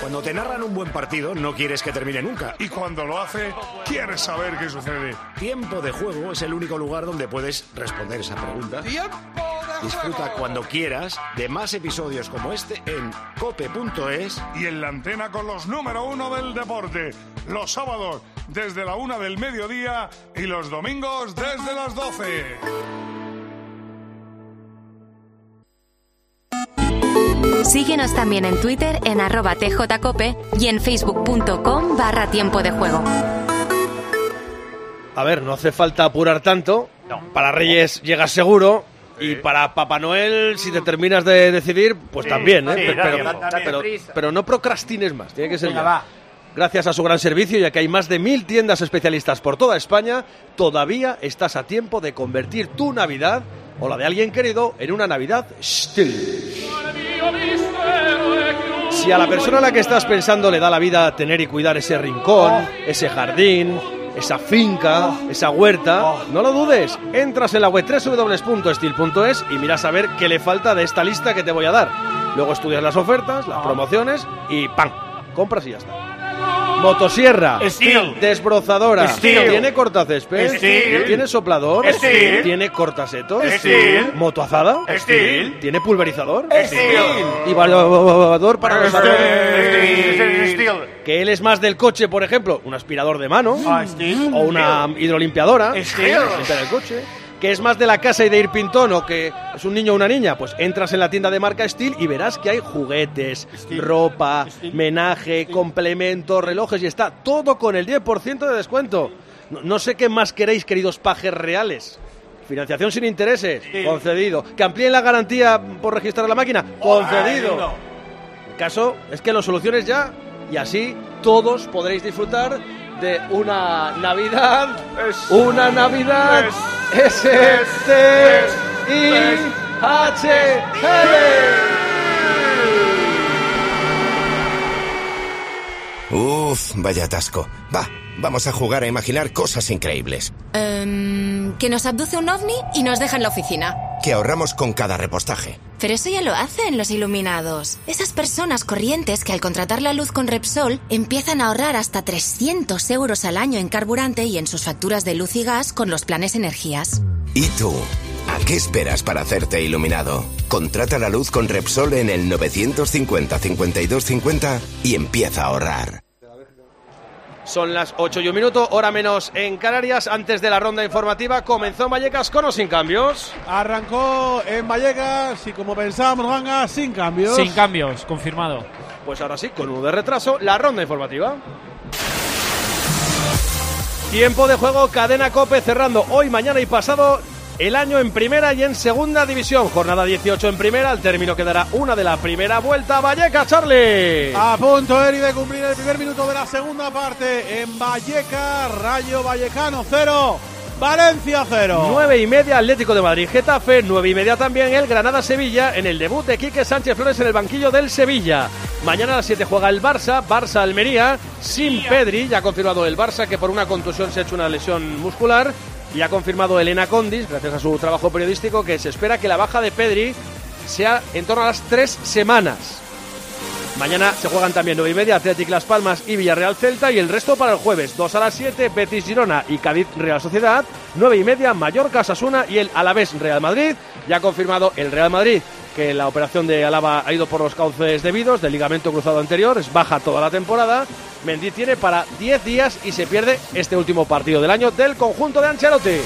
Cuando te narran un buen partido, no quieres que termine nunca. Y cuando lo hace, quieres saber qué sucede. Tiempo de Juego es el único lugar donde puedes responder esa pregunta. Disfruta cuando quieras de más episodios como este en cope.es y en la antena con los número 1 del deporte. Los sábados desde la 1 del mediodía y los domingos desde las 12. Síguenos también en Twitter en @tjcope y en facebook.com/tiempo de juego. A ver, no hace falta apurar tanto. No. Para Reyes llegas seguro. Sí. Y para Papá Noel, si te terminas de decidir, pues sí, también, ¿eh? Sí, pero no procrastines más, tiene que ser ya. Va. Gracias a su gran servicio, ya que hay más de 1000 tiendas especialistas por toda España, todavía estás a tiempo de convertir tu Navidad o la de alguien querido en una Navidad Stihl. Si a la persona a la que estás pensando le da la vida tener y cuidar ese rincón, ese jardín, esa finca, esa huerta, no lo dudes, entras en la web www.stihl.es y miras a ver qué le falta de esta lista que te voy a dar. Luego estudias las ofertas, las promociones y ¡pam! Compras y ya está. Motosierra, Stihl. Desbrozadora, Stihl. Tiene cortacésped, Stihl. Tiene soplador, Stihl. Tiene cortasetos, Stihl. Motoazada, Stihl. Tiene pulverizador, Stihl. Y evaluador para los Stihl. Que él es más del coche, por ejemplo, un aspirador de mano o una hidrolimpiadora, limpiar el coche. Que es más de la casa y de ir pintón o que es un niño o una niña, pues entras en la tienda de marca Stihl y verás que hay juguetes, ropa, menaje, complementos, relojes y está todo con el 10% de descuento. No sé qué más queréis, queridos pajes reales. Financiación sin intereses, concedido. Que amplíen la garantía por registrar la máquina, concedido. El caso es que lo soluciones ya y así todos podréis disfrutar de una Navidad, Uf, vaya atasco. Vamos a jugar a imaginar cosas increíbles. Que nos abduce un ovni y nos deja en la oficina. Que ahorramos con cada repostaje. Pero eso ya lo hacen los iluminados. Esas personas corrientes que al contratar la luz con Repsol empiezan a ahorrar hasta 300 euros al año en carburante y en sus facturas de luz y gas con los planes energías. ¿Y tú? ¿A qué esperas para hacerte iluminado? Contrata la luz con Repsol en el 950 52 50 y empieza a ahorrar. Son las 8:01, hora menos en Canarias. Antes de la ronda informativa, comenzó en Vallecas con o sin cambios. Arrancó en Vallecas y como pensábamos, Ganga, sin cambios. Sin cambios, confirmado. Pues ahora sí, con uno de retraso, la ronda informativa. Tiempo de juego, Cadena COPE cerrando hoy, mañana y pasado el año en primera y en segunda división. Jornada 18 en primera, al término quedará una de la primera vuelta. Vallecas, Charlie. A punto, Eri, de cumplir el primer minuto de la segunda parte en Vallecas. Rayo Vallecano 0, Valencia 0. 9:30, Atlético de Madrid Getafe. 9:30 también el Granada-Sevilla en el debut de Quique Sánchez Flores en el banquillo del Sevilla. Mañana a las 7 juega el Barça-Almería sin Pedri. Ya ha confirmado el Barça que por una contusión se ha hecho una lesión muscular. Y ha confirmado Elena Condis, gracias a su trabajo periodístico, que se espera que la baja de Pedri sea en torno a las 3 semanas. Mañana se juegan también 9:30, Athletic Las Palmas y Villarreal Celta, y el resto para el jueves. 2 a las 7, Betis Girona y Cádiz Real Sociedad. 9:30, Mallorca Osasuna y el Alavés Real Madrid. Ya ha confirmado el Real Madrid que la operación de Alaba ha ido por los cauces debidos, del ligamento cruzado anterior, es baja toda la temporada. Mendy tiene para 10 días y se pierde este último partido del año del conjunto de Ancelotti.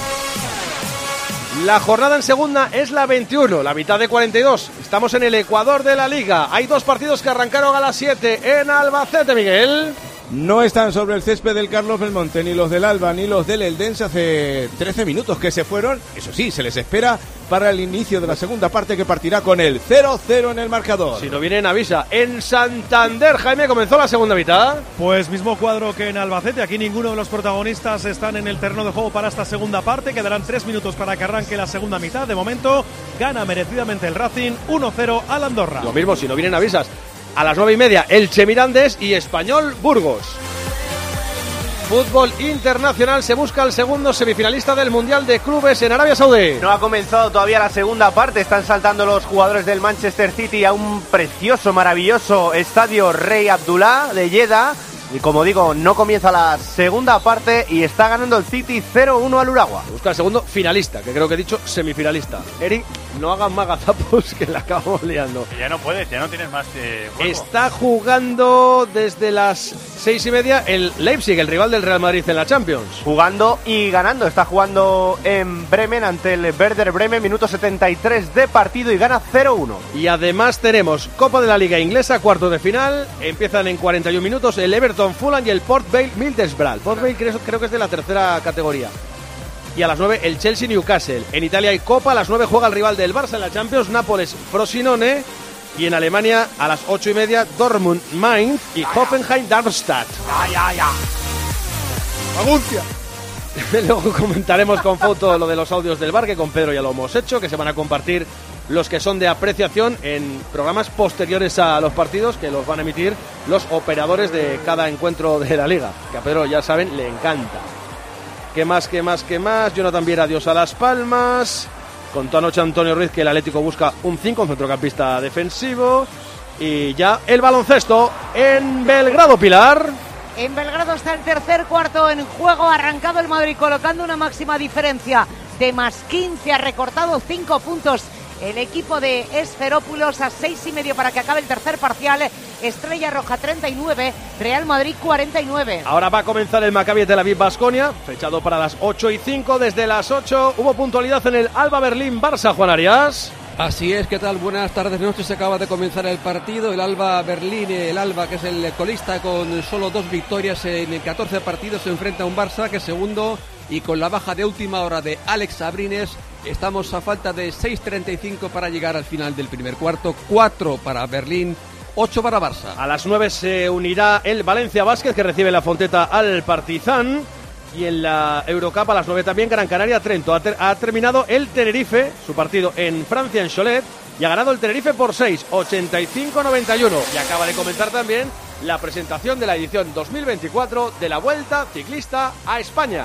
La jornada en segunda es la 21, la mitad de 42. Estamos en el Ecuador de la Liga. Hay 2 partidos que arrancaron a las 7 en Albacete, Miguel. No están sobre el césped del Carlos Belmonte, ni los del Alba, ni los del Eldense. Hace 13 minutos que se fueron. Eso sí, se les espera para el inicio de la segunda parte, que partirá con el 0-0 en el marcador. Si no vienen, avisa. En Santander, Jaime, comenzó la segunda mitad. Pues mismo cuadro que en Albacete. Aquí ninguno de los protagonistas están en el terreno de juego para esta segunda parte. Quedarán 3 minutos para que arranque la segunda mitad. De momento, gana merecidamente el Racing 1-0 al Andorra. Lo mismo, si no vienen, avisas. A las 9:30, Elche Mirandés y Español Burgos. Fútbol internacional, se busca el segundo semifinalista del Mundial de Clubes en Arabia Saudí. No ha comenzado todavía la segunda parte, están saltando los jugadores del Manchester City a un precioso, maravilloso estadio Rey Abdullah de Jeddah. Y como digo, no comienza la segunda parte y está ganando el City 0-1 al Urawa. Busca el segundo finalista, que creo que he dicho semifinalista. Eric, no hagan más gazapos que la acabamos liando. Ya no puedes, ya no tienes más juego. Está jugando desde las 6:30 el Leipzig, el rival del Real Madrid en la Champions. Jugando y ganando, está jugando en Bremen ante el Werder Bremen, minuto 73 de partido y gana 0-1. Y además tenemos Copa de la Liga Inglesa, cuartos de final, empiezan en 41 minutos el Everton Fulham y el Port Vale Middlesbrough. Port Vale creo que es de la tercera categoría. Y a las 9 el Chelsea Newcastle. En Italia hay Copa, a las 9 juega el rival del Barça en la Champions, Nápoles Frosinone. Y en Alemania a las 8:30 Dortmund Mainz y Hoffenheim Darmstadt. ¡Aguncia! Luego comentaremos con foto lo de los audios del bar, que con Pedro ya lo hemos hecho, que se van a compartir los que son de apreciación en programas posteriores a los partidos, que los van a emitir los operadores de cada encuentro de la Liga, que a Pedro, ya saben, le encanta. ¿Qué más? Jonathan Viera, adiós a Las Palmas. Contó anoche Antonio Ruiz que el Atlético busca un 5, un centrocampista defensivo. Y ya el baloncesto en Belgrado, Pilar. En Belgrado está el tercer cuarto en juego, ha arrancado el Madrid colocando una máxima diferencia de +15, ha recortado 5 puntos el equipo de Esferópulos a 6:30 para que acabe el tercer parcial. Estrella Roja 39, Real Madrid 49. Ahora va a comenzar el Maccabi Tel Aviv Baskonia, fechado para las 8:05. Desde las 8 hubo puntualidad en el Alba Berlín Barça, Juan Arias. Así es, ¿qué tal? Buenas tardes, noches. Se acaba de comenzar el partido. El Alba Berlín, el Alba, que es el colista con solo 2 victorias en 14 partidos, se enfrenta a un Barça que es segundo, y con la baja de última hora de Alex Abrines estamos a falta de 6:35 para llegar al final del primer cuarto. 4 para Berlín, 8 para Barça. A las 9 se unirá el Valencia Basket, que recibe la Fonteta al Partizan. Y en la Eurocup a las 9 también Gran Canaria Trento. Ha terminado el Tenerife, su partido en Francia, en Cholet, y ha ganado el Tenerife por 6, 85-91. Y acaba de comenzar también la presentación de la edición 2024 de la Vuelta Ciclista a España.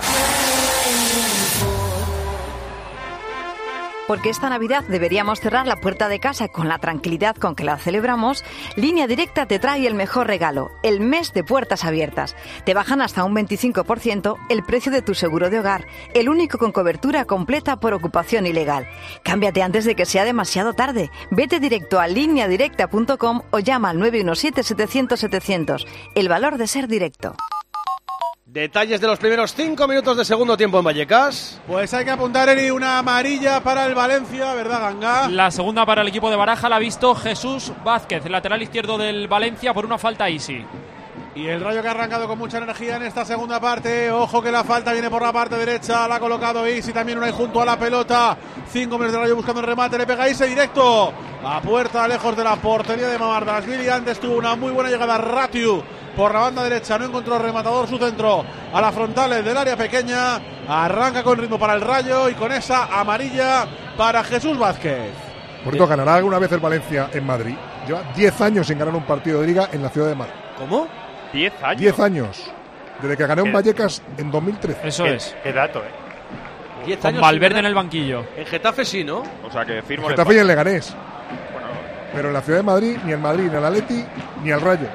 Porque esta Navidad deberíamos cerrar la puerta de casa con la tranquilidad con que la celebramos, Línea Directa te trae el mejor regalo, el mes de puertas abiertas. Te bajan hasta un 25% el precio de tu seguro de hogar, el único con cobertura completa por ocupación ilegal. Cámbiate antes de que sea demasiado tarde. Vete directo a lineadirecta.com o llama al 917-700-700. El valor de ser directo. Detalles de los primeros 5 minutos de segundo tiempo en Vallecas. Pues hay que apuntar, Eri, una amarilla para el Valencia, ¿verdad, Ganga? La segunda para el equipo de Baraja la ha visto Jesús Vázquez, el lateral izquierdo del Valencia, por una falta easy. Y el Rayo, que ha arrancado con mucha energía en esta segunda parte. Ojo que la falta viene por la parte derecha, la ha colocado Isi, también una ahí junto a la pelota. 5 minutos de Rayo buscando el remate, le pega Isi directo a puerta, lejos de la portería de Mamardashvili. Antes tuvo una muy buena llegada Ratiu por la banda derecha, no encontró rematador, su centro a las frontales del área pequeña. Arranca con ritmo para el Rayo y con esa amarilla para Jesús Vázquez. Por cierto, ¿ganará alguna vez el Valencia en Madrid? Lleva 10 años sin ganar un partido de Liga en la ciudad de Madrid. ¿Cómo? 10 años. 10 años. Desde que ganó en Vallecas en 2013. Eso es. Qué dato, 10 con años Valverde en el banquillo. En Getafe sí, ¿no? O sea que firmo Getafe y el Leganés. Bueno, pero en la ciudad de Madrid, ni el Madrid, ni el Atleti, ni el Rayo.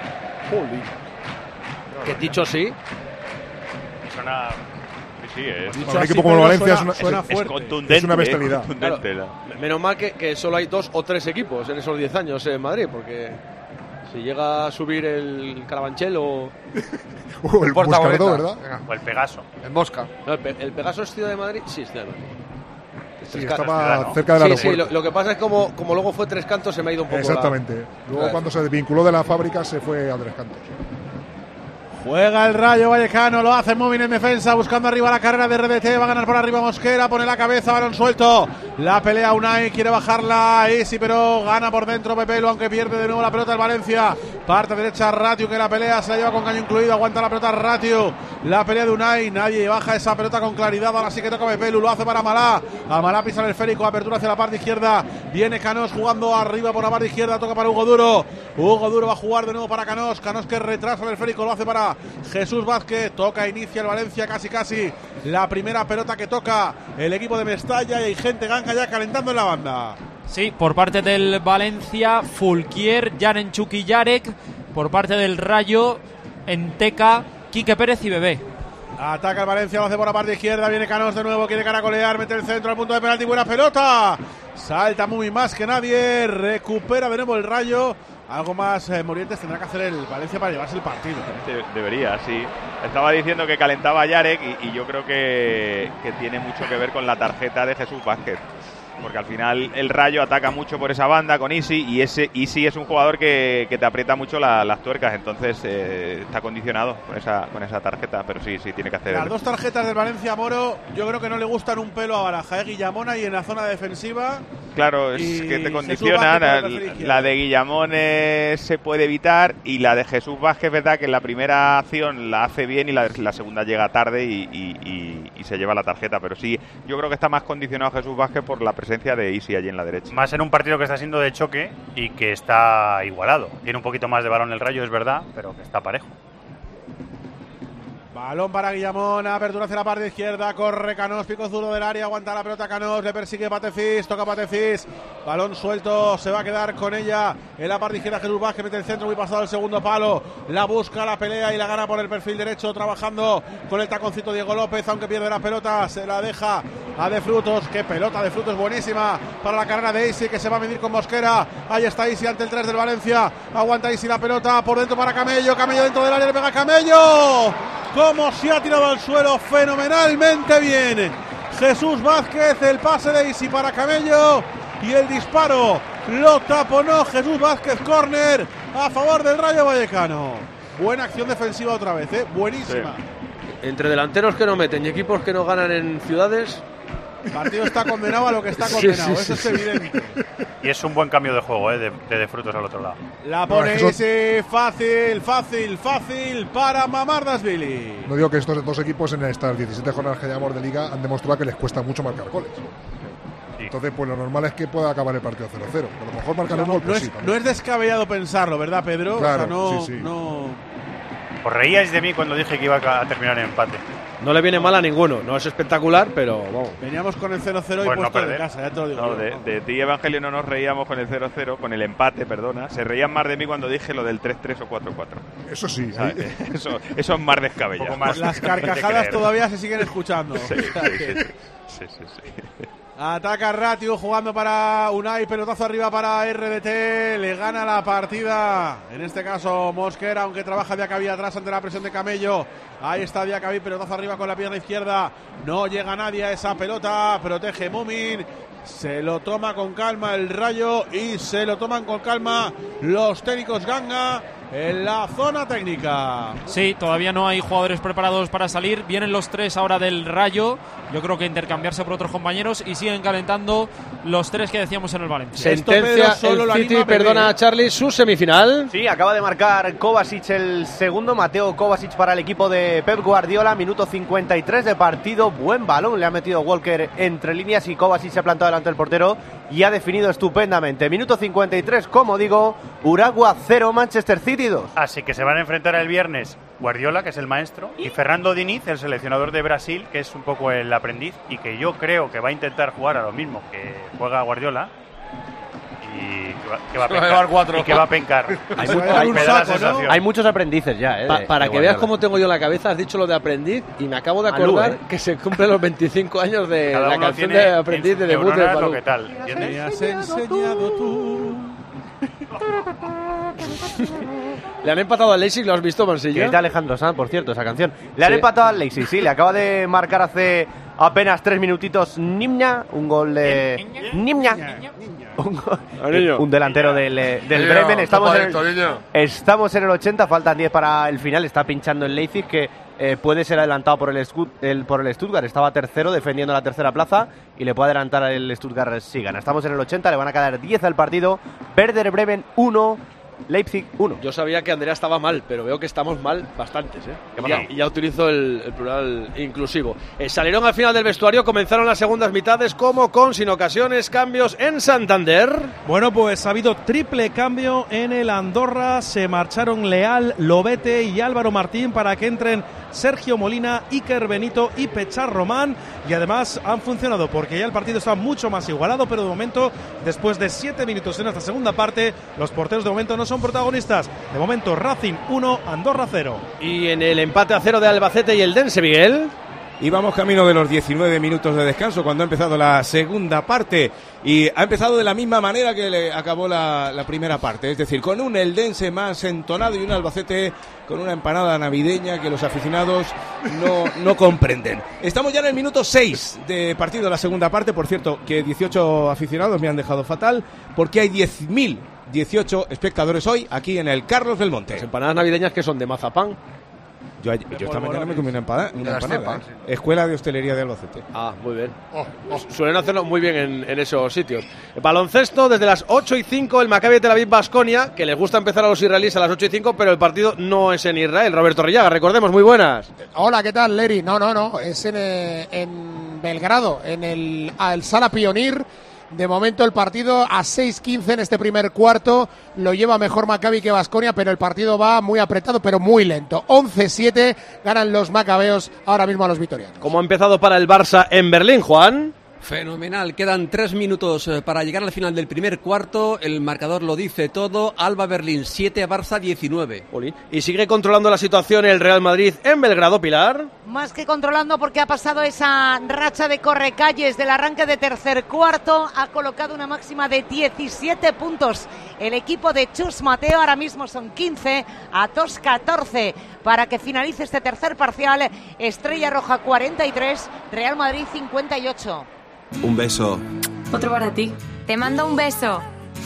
Que dicho sí. Suena... Sí, es. Un equipo como el Valencia suena fuerte. Es contundente. Es una bestialidad. Contundente, Claro, menos mal que solo hay 2 o 3 equipos en esos 10 años en Madrid, porque si llega a subir el Carabanchel o el Buscardó, ¿verdad? O el Pegaso. En Mosca. No, el Pegaso es Ciudad de Madrid, sí, es Ciudad de Madrid. Sí, estaba cerca del aeropuerto. Sí, lo que pasa es como luego fue Tres Cantos, se me ha ido un poco. Exactamente. Luego cuando se desvinculó de la fábrica se fue a Tres Cantos. Juega el Rayo Vallecano, lo hace Móvil en defensa, buscando arriba la carrera de RDT, va a ganar por arriba Mosquera, pone la cabeza, balón suelto, la pelea Unai, quiere bajarla Isi, pero gana por dentro Pepelo, aunque pierde de nuevo la pelota el Valencia Parte derecha Ratio, que la pelea se la lleva con caño incluido. Aguanta la pelota Ratio. La pelea de Unai. Nadie baja esa pelota con claridad. Ahora sí que toca Bepelu. Lo hace para Amalá. Amalá pisa el esférico. Apertura hacia la parte izquierda. Viene Canós jugando arriba por la parte izquierda. Toca para Hugo Duro. Hugo Duro va a jugar de nuevo para Canós. Canós que retrasa el esférico. Lo hace para Jesús Vázquez. Toca, inicia el Valencia. Casi la primera pelota que toca el equipo de Mestalla. Y hay gente ganga ya calentando en la banda. Sí, por parte del Valencia, Fulquier, Yarenchuk y Yarek. Por parte del Rayo, Enteca, Quique Pérez y Bebé. Ataca el Valencia, lo hace por la parte izquierda. Viene Canós de nuevo, quiere caracolear, mete el centro al punto de penalti. Buena pelota. Salta muy más que nadie. Recupera de nuevo el Rayo. Algo más Morientes tendrá que hacer el Valencia para llevarse el partido. Debería, sí. Estaba diciendo que calentaba Yarek y yo creo que tiene mucho que ver con la tarjeta de Jesús Vázquez. Porque al final el Rayo ataca mucho por esa banda con Isi, y ese Isi es un jugador que te aprieta mucho las tuercas, entonces está condicionado con esa tarjeta, pero sí tiene que hacer. Las dos tarjetas del Valencia, Moro, yo creo que no le gustan un pelo a Baraja, Guillamona y en la zona defensiva. Claro, es que te condiciona. La de Guillamón se puede evitar, y la de Jesús Vázquez, verdad que la primera acción la hace bien y la segunda llega tarde y se lleva la tarjeta, pero sí, yo creo que está más condicionado Jesús Vázquez por la presencia de Isi allí en la derecha. Más en un partido que está siendo de choque y que está igualado. Tiene un poquito más de balón el Rayo, es verdad, pero que está parejo. Balón para Guillamón, apertura hacia la parte izquierda, corre Canós, pico zurdo del área, aguanta la pelota Canós, le persigue Patefis, toca Patefis, balón suelto, se va a quedar con ella en la parte izquierda Jesús Vázquez, mete el centro, muy pasado el segundo palo, la busca, la pelea y la gana por el perfil derecho, trabajando con el taconcito Diego López, aunque pierde la pelota, se la deja a De Frutos, qué pelota De Frutos buenísima para la carrera de Isi, que se va a medir con Mosquera, ahí está Isi ante el 3 del Valencia, aguanta Isi la pelota, por dentro para Camello, Camello dentro del área, le pega Camello, como se ha tirado al suelo fenomenalmente bien Jesús Vázquez, el pase de Isi para Camello y el disparo lo taponó Jesús Vázquez, córner a favor del Rayo Vallecano. Buena acción defensiva otra vez, buenísima. Sí. Entre delanteros que no meten y equipos que no ganan en ciudades, el partido está condenado a lo que está condenado, eso es evidente. Y es un buen cambio de juego, de Frutos al otro lado. La pone Isi, fácil para Mamardashvili. No digo que estos dos equipos en estas 17 jornadas que llevamos de Liga han demostrado que les cuesta mucho marcar goles. Sí. Entonces, pues lo normal es que pueda acabar el partido 0-0. A lo mejor marcar un gol, pues no es descabellado pensarlo, ¿verdad, Pedro? Claro, o sea, no. Os reíais de mí cuando dije que iba a terminar en empate. No le viene mal a ninguno, no es espectacular, pero vamos. Veníamos con el 0-0 pues y puesto no de casa, ya te lo digo. No, de ti, Evangelio, no nos reíamos con el 0-0, con el empate, perdona. Se reían más de mí cuando dije lo del 3-3 o 4-4. Eso sí. Eso es más descabellado. Las carcajadas todavía se siguen escuchando. Sí. Ataca Ratio jugando para Unai, pelotazo arriba para RDT, le gana la partida, en este caso Mosquera, aunque trabaja Diacabí atrás ante la presión de Camello. Ahí está Diacabí, pelotazo arriba con la pierna izquierda, no llega nadie a esa pelota, protege Mumin, se lo toma con calma el Rayo y se lo toman con calma los técnicos Ganga en la zona técnica. Sí, todavía no hay jugadores preparados para salir, vienen los tres ahora del Rayo, yo creo que intercambiarse por otros compañeros y siguen calentando los tres que decíamos en el Valencia. Sentencia el City, perdona Charlie, su semifinal. Sí, acaba de marcar Kovacic el segundo, Mateo Kovacic para el equipo de Pep Guardiola, minuto 53 de partido, buen balón, le ha metido Walker entre líneas y Kovacic se ha plantado delante del portero y ha definido estupendamente. Minuto 53, como digo, Uragua 0, Manchester City 2. Así que se van a enfrentar el viernes Guardiola, que es el maestro, y Fernando Diniz, el seleccionador de Brasil, que es un poco el aprendiz y que yo creo que va a intentar jugar a lo mismo que juega Guardiola y que va a pencar. Y que va a pencar. Hay muchos aprendices ya. Para que veas cómo tengo yo la cabeza, has dicho lo de aprendiz y me acabo de acordar que se cumplen los 25 años de la canción de aprendiz de debut del balón. ¿Qué tal? Me has enseñado tú. Le han empatado al Leipzig, ¿lo has visto, Mansilla? Que es de Alejandro Sanz, por cierto, esa canción. Le han empatado al Leipzig, sí, le acaba de marcar hace apenas 3 minutitos Nimña, un gol de Nimña. Un delantero del Bremen. Estamos en el 80, faltan 10 para el final, está pinchando el Leipzig que puede ser adelantado por el Stuttgart, estaba tercero defendiendo la tercera plaza y le puede adelantar el Stuttgart si gana. Estamos en el 80, le van a quedar 10 al partido, Werder Bremen 1, Leipzig 1. Yo sabía que Andrea estaba mal, pero veo que estamos mal bastantes, ¿eh? Y ya utilizo el plural inclusivo. Salieron al final del vestuario, comenzaron las segundas mitades como con, sin ocasiones, cambios en Santander. Bueno, pues ha habido triple cambio en el Andorra. Se marcharon Leal, Lobete y Álvaro Martín para que entren Sergio Molina, Iker Benito y Pechar Román. Y además han funcionado porque ya el partido está mucho más igualado, pero de momento, después de 7 minutos en esta segunda parte, los porteros de momento no son protagonistas. De momento Racing 1, Andorra 0. Y en el empate a 0 de Albacete y el Dense, Miguel. Y vamos camino de los 19 minutos de descanso cuando ha empezado la segunda parte. Y ha empezado de la misma manera que acabó la primera parte. Es decir, con un Eldense más entonado y un Albacete con una empanada navideña que los aficionados no comprenden. Estamos ya en el minuto 6 de partido de la segunda parte. Por cierto, que 18 aficionados me han dejado fatal porque hay 10.018 espectadores hoy aquí en el Carlos del Monte. Las empanadas navideñas que son de mazapán. Yo esta mañana me comí una empanada. Escuela de Hostelería de Albacete. Ah, muy bien. Suelen hacerlo muy bien en esos sitios. Baloncesto, desde las 8:05, el Maccabi Tel Aviv Baskonia, que les gusta empezar a los israelíes a las 8:05, pero el partido no es en Israel. Roberto Rillaga, recordemos, muy buenas. Hola, ¿qué tal, Leri? No, es en Belgrado, en el Sala Pionir. De momento el partido a 6:15 en este primer cuarto lo lleva mejor Maccabi que Baskonia, pero el partido va muy apretado, pero muy lento. 11-7 ganan los macabeos ahora mismo a los vitorianos. ¿Cómo ha empezado para el Barça en Berlín, Juan? Fenomenal, quedan 3 minutos para llegar al final del primer cuarto. El marcador lo dice todo. Alba Berlín 7, Barça 19. Y sigue controlando la situación el Real Madrid en Belgrado, Pilar. Más que controlando, porque ha pasado esa racha de correcalles del arranque de tercer cuarto. Ha colocado una máxima de 17 puntos. El equipo de Chus Mateo ahora mismo son 15, a 14 para que finalice este tercer parcial. Estrella Roja 43, Real Madrid 58. Un beso. Otro para ti. Te mando un beso.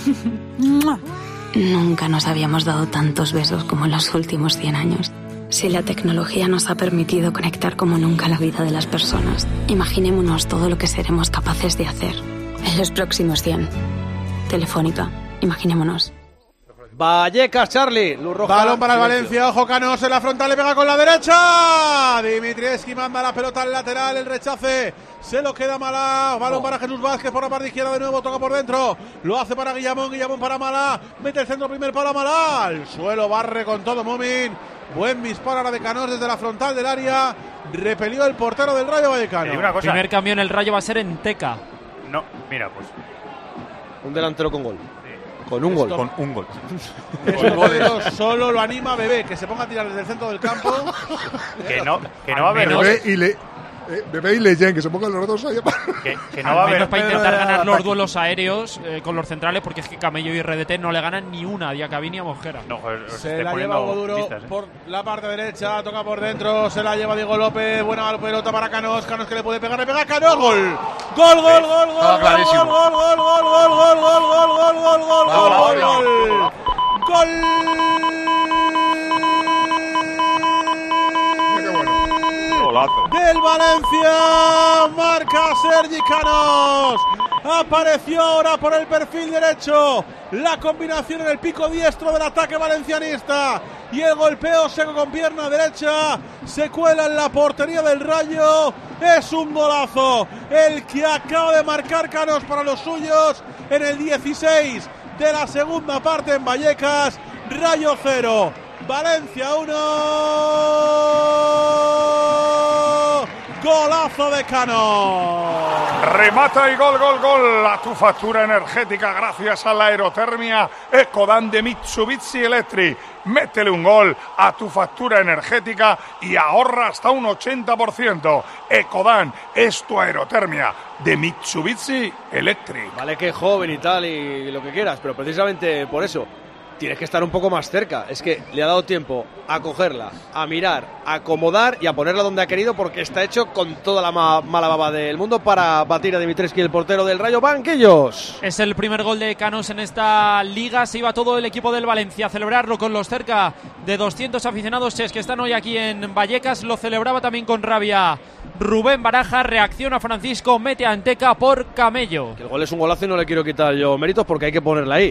Nunca nos habíamos dado tantos besos como en los últimos 100 años. Si la tecnología nos ha permitido conectar como nunca la vida de las personas, imaginémonos todo lo que seremos capaces de hacer en los próximos 100. Telefónica, imaginémonos. Vallecas, Charlie. Luz roja. Balón para el Valencia. Ojo, Canos en la frontal, le pega con la derecha. Dimitrievski manda la pelota al lateral. El rechace se lo queda Malá. Balón para Jesús Vázquez por la parte izquierda de nuevo. Toca por dentro. Lo hace para Guillamón. Guillamón para Malá. Mete el centro primer para Malá. Al suelo, barre con todo Mumin. Buen disparo ahora de Canós desde la frontal del área. Repelió el portero del Rayo Vallecano. El primer cambio en el Rayo va a ser en Teca. No, mira, pues. Un delantero con gol. Con un gol. Con un gol. Solo lo anima Bebé, que se ponga a tirar desde el centro del campo. que no va a haber. Bebé y Leyen, que se pongan los dos ahí. Que no va a haber. Para intentar ganar los duelos aéreos con los centrales, porque es que Camello y RDT no le ganan ni una a Diacabini a Mosquera. No, joder, se la lleva Hugo Duro por la parte derecha, toca por dentro, se la lleva Diego López, buena pelota para Canós, Canós que le puede pegar, le pega Canós, gol. Gol, gol, gol, gol, clarísimo. Gol, gol, gol, gol, gol, gol, gol, gol, gol, gol, gol, gol. Gol. Del Valencia, marca Sergi Canós. Apareció ahora por el perfil derecho la combinación en el pico diestro del ataque valencianista y el golpeo seco con pierna derecha se cuela en la portería del Rayo. Es un golazo el que acaba de marcar Canós para los suyos en el 16 de la segunda parte en Vallecas. Rayo 0, Valencia 1. Golazo de Canós. Remata y gol, gol, gol. A tu factura energética gracias a la aerotermia Ecodan de Mitsubishi Electric. Métele un gol a tu factura energética y ahorra hasta un 80%. Ecodan es tu aerotermia de Mitsubishi Electric. Vale que es joven y tal y lo que quieras, pero precisamente por eso tienes que estar un poco más cerca. Es que le ha dado tiempo a cogerla, a mirar, a acomodar y a ponerla donde ha querido, porque está hecho con toda la mala baba del mundo para batir a Dimitrievski, el portero del Rayo. Banquillos. Es el primer gol de Canós en esta liga. Se iba todo el equipo del Valencia a celebrarlo con los cerca de 200 aficionados que están hoy aquí en Vallecas. Lo celebraba también con rabia Rubén Baraja. Reacciona Francisco, mete a Anteca por Camello. Que el gol es un golazo y no le quiero quitar yo méritos porque hay que ponerla ahí.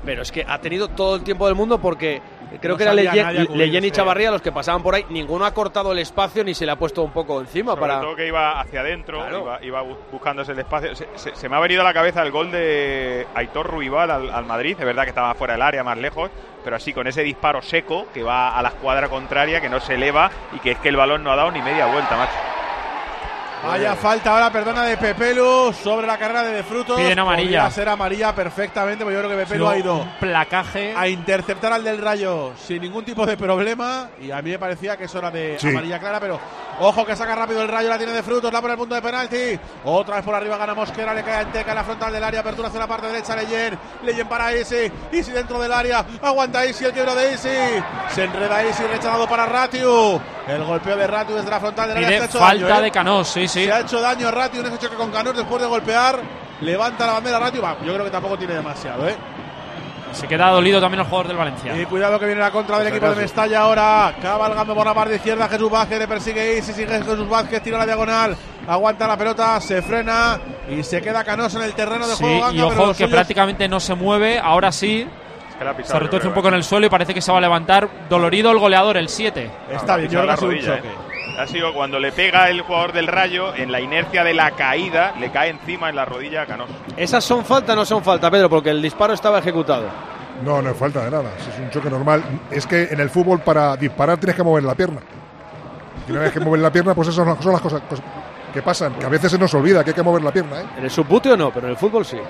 Pero es que ha tenido todo el tiempo del mundo porque creo No que era sabía nadie a Leyen y cubrirse. Chavarría los que pasaban por ahí. Ninguno ha cortado el espacio ni se le ha puesto un poco encima. Sobre todo que iba hacia adentro, iba buscándose el espacio. Se me ha venido a la cabeza el gol de Aitor Ruibal al Madrid. Es verdad que estaba fuera del área, más lejos, pero así con ese disparo seco que va a la escuadra contraria, que no se eleva y que es que el balón no ha dado ni media vuelta, macho. Vaya falta ahora, perdona, de Pepelu sobre la carrera de Frutos. Piden amarilla. Podría ser amarilla perfectamente, porque yo creo que Pepelu ha ido placaje a interceptar al del Rayo sin ningún tipo de problema. Y a mí me parecía que eso era de amarilla clara, pero ojo que saca rápido el Rayo, la tiene de Frutos, la pone el punto de penalti. Otra vez por arriba gana Mosquera, le cae a Anteca en la frontal del área, apertura hacia la parte derecha, Leyen para Isi dentro del área, aguanta Isi, el quiebro de Isi. Se enreda Isi, rechazado para Ratiu. El golpeo de Ratiu desde la frontal del área. Pide falta de Canós, sí. Se ha hecho daño Ratiu en ese choque con Canós después de golpear. Levanta la bandera Ratiu. Yo creo que tampoco tiene demasiado, Se queda dolido también el jugador del Valencia. Y cuidado que viene la contra del equipo de Mestalla ahora. Cabalgando por la parte izquierda Jesús Vázquez, le persigue Isi, sigue Jesús Vázquez, tira la diagonal. Aguanta la pelota, se frena y se queda Canós en el terreno de juego. Y ojo que prácticamente no se mueve. Ahora sí. Se retuerce un poco en el suelo y parece que se va a levantar. Dolorido el goleador, el 7. Está bien, yo creo que ha sido un choque. Ha sido cuando le pega el jugador del Rayo, en la inercia de la caída, le cae encima en la rodilla a Canós. ¿Esas son falta o no son falta, Pedro? Porque el disparo estaba ejecutado. No es falta de nada. Es un choque normal. Es que en el fútbol para disparar tienes que mover la pierna. Y una vez que mover la pierna, pues esas son las cosas que pasan. Que a veces se nos olvida que hay que mover la pierna. En el subbuteo no, pero en el fútbol sí.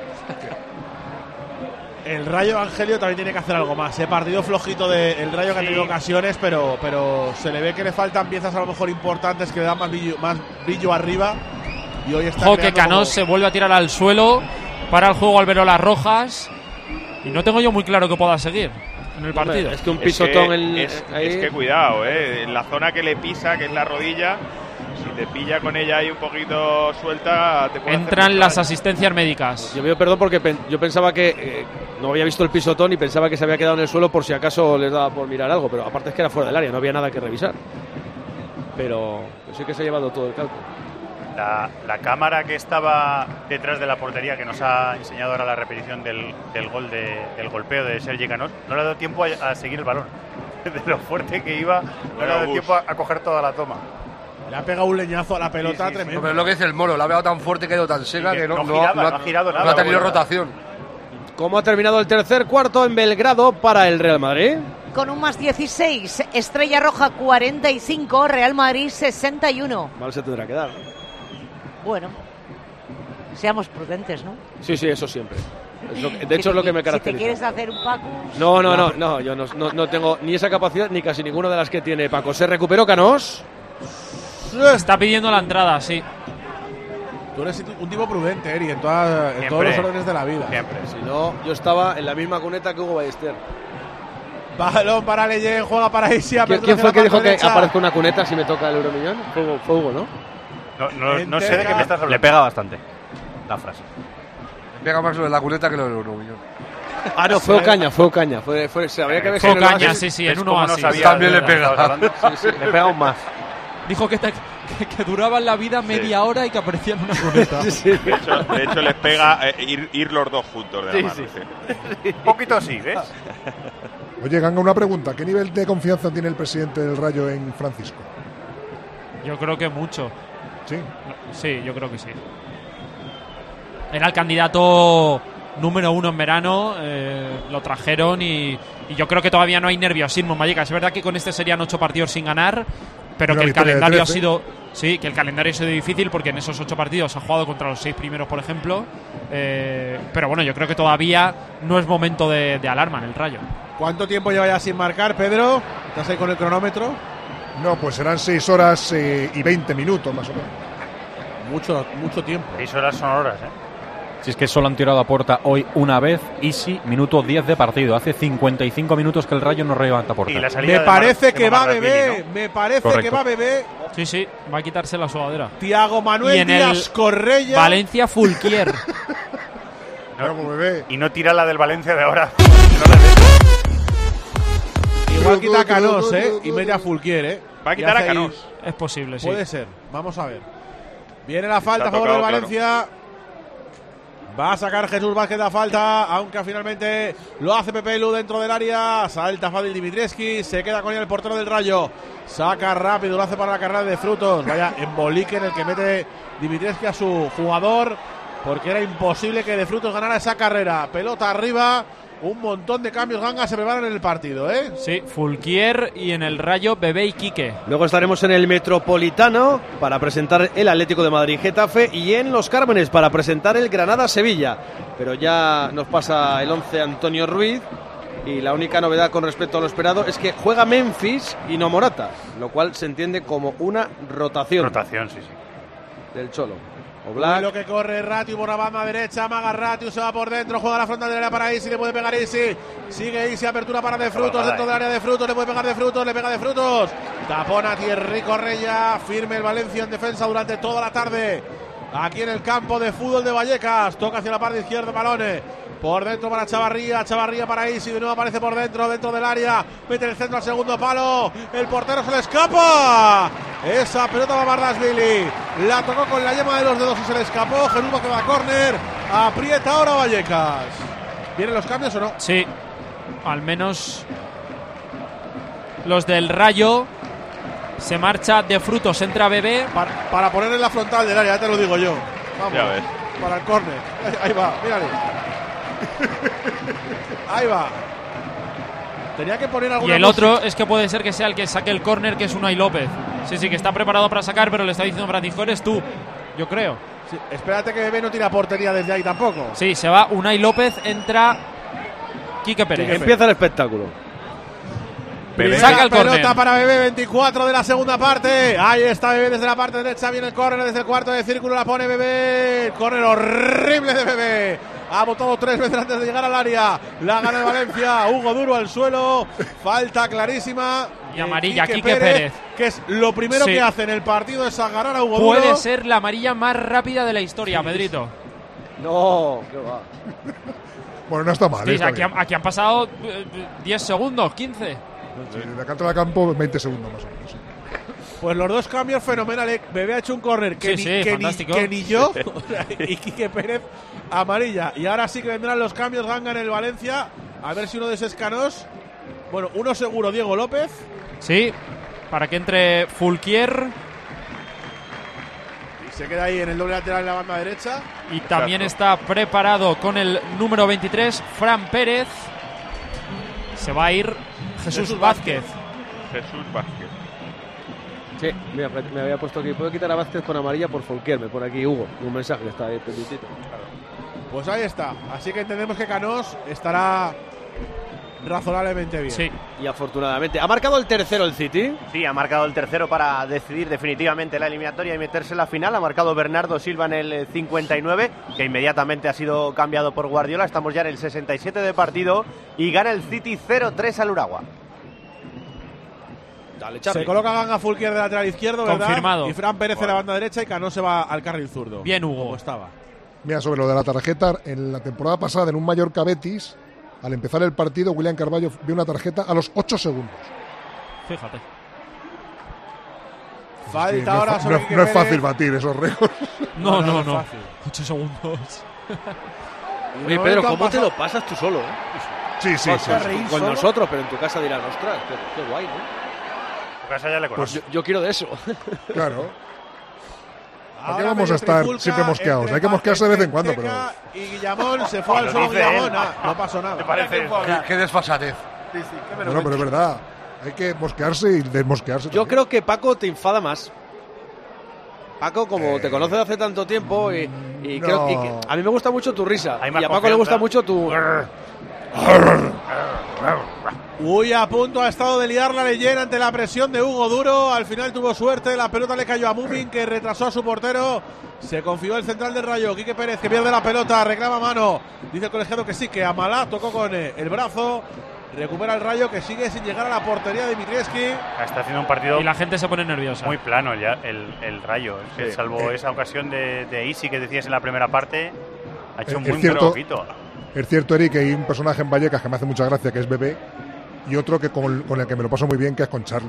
El Rayo Evangelio también tiene que hacer algo más. Partido flojito del Rayo que ha tenido ocasiones, pero se le ve que le faltan piezas a lo mejor importantes que le dan más brillo arriba. Y hoy está que Canós se vuelve a tirar al suelo para el juego Alberolas Rojas. Y no tengo yo muy claro que pueda seguir en el partido. Es que un pisotón es que cuidado, en la zona que le pisa, que es la rodilla, si te pilla con ella ahí un poquito suelta, te puede entran las asistencias médicas. Yo pido perdón porque yo pensaba que no había visto el pisotón y pensaba que se había quedado en el suelo por si acaso les daba por mirar algo, pero aparte es que era fuera del área, no había nada que revisar. Pero sí que se ha llevado todo el cálculo. La cámara que estaba detrás de la portería, que nos ha enseñado ahora la repetición del gol del golpeo de Sergi Canós, no le ha dado tiempo a seguir el balón. De lo fuerte que iba, no le ha dado tiempo a coger toda la toma. Le ha pegado un leñazo a la pelota tremendo. Pero es lo que dice el Moro, la ha pegado tan fuerte que ha ido tan seca que no ha girado nada. No ha tenido rotación. ¿Cómo ha terminado el tercer cuarto en Belgrado para el Real Madrid? Con un más 16, Estrella Roja 45, Real Madrid 61. Mal se tendrá que dar. Bueno, seamos prudentes, ¿no? Sí, eso siempre. De hecho es lo que me caracteriza. Si te quieres hacer un Paco... No, yo no tengo ni esa capacidad ni casi ninguna de las que tiene Paco. Se recuperó Canós. Está pidiendo la entrada, sí. Tú eres un tipo prudente, Eri, en todos los órdenes de la vida. Siempre. Si no, yo estaba en la misma cuneta que Hugo Ballester. Balón para Leyen, juega para Isi. ¿Quién fue el que dijo que aparezca una cuneta si me toca el Euromillón? Fue Hugo, ¿no? No sé de qué me estás hablando. Le pega bastante la frase. Le pega más sobre la cuneta que lo del Euromillón. No, fue Ocaña. Habría que ver fue Ocaña, sí, en uno así. También le pega. Sí, le pega aún más. Dijo que duraban la vida media hora y que aparecían una cuneta. De hecho, les pega ir los dos juntos de la mano. Un poquito sí, ¿ves? Oye, Ganga, una pregunta. ¿Qué nivel de confianza tiene el presidente del Rayo en Francisco? Yo creo que mucho. ¿Sí? Sí, yo creo que sí. Era el candidato número 1 en verano, lo trajeron y yo creo que todavía no hay nerviosismo en Vallecas. Es verdad que con este serían 8 partidos sin ganar, pero que el calendario ha sido difícil porque en esos 8 partidos ha jugado contra los 6 primeros, por ejemplo. Pero bueno, yo creo que todavía no es momento de alarma en el Rayo. ¿Cuánto tiempo lleva ya sin marcar, Pedro? ¿Estás ahí con el cronómetro? No, pues serán 6 horas y 20 minutos más o menos. Mucho tiempo. 6 horas son horas, Si es que solo han tirado a puerta hoy una vez, Isi, minuto 10 de partido. Hace 55 minutos que el Rayo no levanta puerta. Me parece que va Bebé. Me parece que va Bebé. Sí, va a quitarse la sudadera. Tiago Manuel Díaz Correia. Valencia Fulquier. Y no tira la del Valencia de ahora. Igual quita a Canós, y mete a Fulquier, Va a quitar a Canós. Es posible, sí. Puede ser. Vamos a ver. Viene la falta a favor del Valencia. Va a sacar Jesús Vázquez a falta, aunque finalmente lo hace Pepe Lu dentro del área. Salta Fadil Dimitrescu, se queda con él el portero del Rayo. Saca rápido, lo hace para la carrera de Frutos. Vaya embolique en el que mete Dimitrescu a su jugador, porque era imposible que de Frutos ganara esa carrera. Pelota arriba. Un montón de cambios, Ganga, se preparan en el partido, ¿eh? Sí, Fulquier y en el Rayo, Bebé y Quique. Luego estaremos en el Metropolitano para presentar el Atlético de Madrid-Getafe y en Los Cármenes para presentar el Granada-Sevilla. Pero ya nos pasa el 11 Antonio Ruiz y la única novedad con respecto a lo esperado es que juega Memphis y no Morata, lo cual se entiende como una rotación. Rotación, sí. Del Cholo. Lo que corre Ratiu por la banda derecha, amaga Ratiu, se va por dentro, juega la frontal del área para Isi, le puede pegar Isi, sigue Isi, apertura para De Frutos, dentro del área de Frutos, le puede pegar De Frutos, le pega De Frutos, tapona Thierry Correia, firme el Valencia en defensa durante toda la tarde, aquí en el campo de fútbol de Vallecas, toca hacia la parte izquierda Malone, por dentro para Chavarría para Isi, de nuevo aparece por dentro del área, mete el centro al segundo palo, el portero se le escapa, esa pelota va a Bardasvili, la tocó con la yema de los dedos y se le escapó, Jesús que va a córner, aprieta ahora Vallecas. ¿Vienen los cambios o no? Sí, al menos los del Rayo. Se marcha De Frutos, entra Bebé. Para poner en la frontal del área, ya te lo digo yo. Vamos, ya ves. Para el córner. Ahí va, mírale. Ahí va. Tenía que poner alguna. Y el otro es que puede ser que sea el que saque el córner, que es Unai López. Sí, que está preparado para sacar, pero le está diciendo Francisco, eres tú, yo creo. Sí, espérate que Bebé no tira portería desde ahí tampoco. Sí, se va Unai López, entra Quique Pérez. Empieza el espectáculo. Saca el pelota córner para Bebé, 24 de la segunda parte. Ahí está Bebé desde la parte derecha, viene el córner desde el cuarto de círculo, la pone Bebé. El córner horrible de Bebé. Ha botado 3 veces antes de llegar al área. La gana el Valencia. Hugo Duro al suelo. Falta clarísima. Y amarilla, Quique Pérez. Que es lo primero que hace en el partido, es agarrar a Hugo Duro. Puede ser la amarilla más rápida de la historia, Pedrito. No, qué va. Bueno, no está mal. Sí, aquí han pasado 10 segundos, 15. Sí, de acá al campo 20 segundos más o menos. Sí. Pues los dos cambios fenomenales. Bebé ha hecho un córner que ni yo y Quique Pérez amarilla. Y ahora sí que vendrán los cambios, Ganga, en el Valencia. A ver si uno de esos Escanos. Bueno, uno seguro, Diego López. Sí, para que entre Fulquier. Y se queda ahí en el doble lateral en la banda derecha. Y también está preparado con el número 23, Fran Pérez. Se va a ir Jesús Vázquez. Jesús Vázquez. Sí, mira, me había puesto aquí. Puedo quitar a Vázquez con amarilla por Fulquier. Me pone aquí Hugo. Un mensaje que está ahí pendientito. Pues ahí está. Así que entendemos que Canós estará razonablemente bien. Sí. Y afortunadamente. ¿Ha marcado el tercero el City? Sí, ha marcado el tercero para decidir definitivamente la eliminatoria y meterse en la final. Ha marcado Bernardo Silva en el 59, que inmediatamente ha sido cambiado por Guardiola. Estamos ya en el 67 de partido y gana el City 0-3 al Uragua. Dale, se coloca Ganga Fulquier de lateral izquierdo, ¿verdad? Confirmado. Y Fran Pérez en la banda derecha y Canós se va al carril zurdo. Bien, Hugo. Como estaba. Mira, sobre lo de la tarjeta, en la temporada pasada en un Mallorca Betis, al empezar el partido, William Carballo vio una tarjeta a los 8 segundos. Fíjate. Falta ahora sobre no es fácil batir esos récords. No. 8 segundos. Oye, Pedro, ¿cómo te lo pasas tú solo? Sí. Con nosotros, pero en tu casa dirán, ostras, qué guay, ¿no? En tu casa ya le conoces. Pues yo quiero de eso. Claro. ¿Para qué vamos a estar siempre mosqueados? Hay que mosquearse de vez en cuando, pero... Y Guillamón se fue al suelo. Guillamón, no pasó nada. ¿Te parece? Qué desfasatez. Bueno, pero es verdad. Hay que mosquearse y desmosquearse. Yo creo que Paco te enfada más. Paco, como te conoces hace tanto tiempo y creo que a mí me gusta mucho tu risa. Y a Paco le gusta mucho tu... Uy, a punto ha estado de liar la leyenda ante la presión de Hugo Duro. Al final tuvo suerte, la pelota le cayó a Mumin, que retrasó a su portero. Se confió el central del Rayo, Quique Pérez, que pierde la pelota, reclama mano. Dice el colegiado que sí, que Amalá tocó con el brazo. Recupera el Rayo, que sigue sin llegar a la portería de Dimitrescu. Está haciendo un partido y la gente se pone nerviosa. Muy plano ya el Rayo. Sí. Salvo esa ocasión de Isi que decías en la primera parte, ha hecho muy poquito. Es cierto, Eric, que hay un personaje en Vallecas que me hace mucha gracia, que es Bebé, y otro que con el que me lo paso muy bien, que es con Charlie.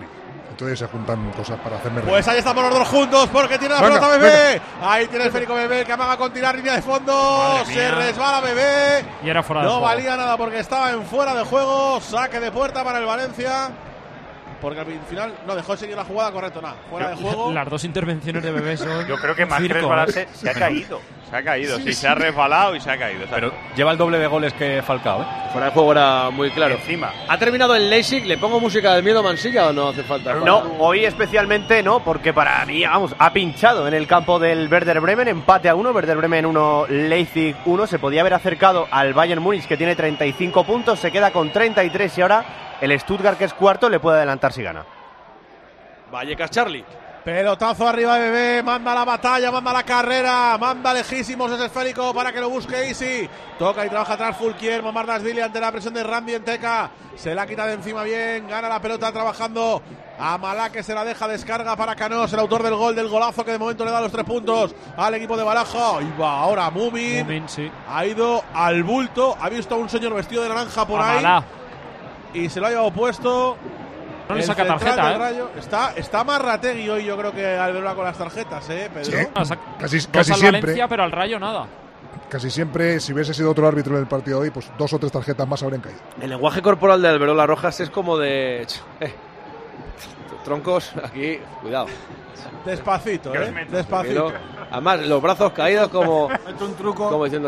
Entonces se juntan cosas para hacerme reír. Pues ahí estamos los dos juntos porque tiene la pelota Bebé. Ahí tiene el Férico Bebé que amaga con tirar línea de fondo. Se resbala Bebé. Y era fuera de juego. No valía nada porque estaba en fuera de juego. Saque de puerta para el Valencia. Porque al final no dejó de seguir la jugada, correcto, nada. Fuera de juego. Las dos intervenciones de Bebé son. Yo creo que más que resbalarse se ha caído. Se ha caído, sí, se ha resbalado y se ha caído. Pero lleva el doble de goles que Falcao, ¿eh? Fuera de juego era muy claro. Encima. ¿Ha terminado el Leipzig? ¿Le pongo música del miedo a Mansilla o no hace falta? No, hoy especialmente no, porque para mí, vamos, ha pinchado en el campo del Werder Bremen, empate a 1, Werder Bremen 1, Leipzig 1. Se podía haber acercado al Bayern Múnich, que tiene 35 puntos, se queda con 33 y ahora el Stuttgart, que es cuarto, le puede adelantar si gana. Vallecas Charlie. Pelotazo arriba de Bebé, manda la batalla, manda la carrera, manda lejísimos ese esférico para que lo busque Easy. Toca y trabaja atrás Fulquier, Mamardashvili ante la presión de Randy Enteka. Se la quita de encima bien, gana la pelota trabajando a Malá, que se la deja, descarga para Canós, el autor del gol, del golazo que de momento le da los 3 puntos al equipo de Baraja. Y va ahora Mumin, sí. Ha ido al bulto, ha visto a un señor vestido de naranja por ahí. Malá. Y se lo ha llevado puesto. No le saca tarjeta, Rayo. Está Marrategui hoy, yo creo que al verla con las tarjetas, Pedro. Sí, casi siempre. Valencia, pero al Rayo nada. Casi siempre, si hubiese sido otro árbitro en el partido de hoy, pues 2 o 3 tarjetas más habrían caído. El lenguaje corporal de Alberola Rojas es como de... troncos, aquí, cuidado. Despacito, despacito. Además, los brazos caídos como... un truco. Como diciendo,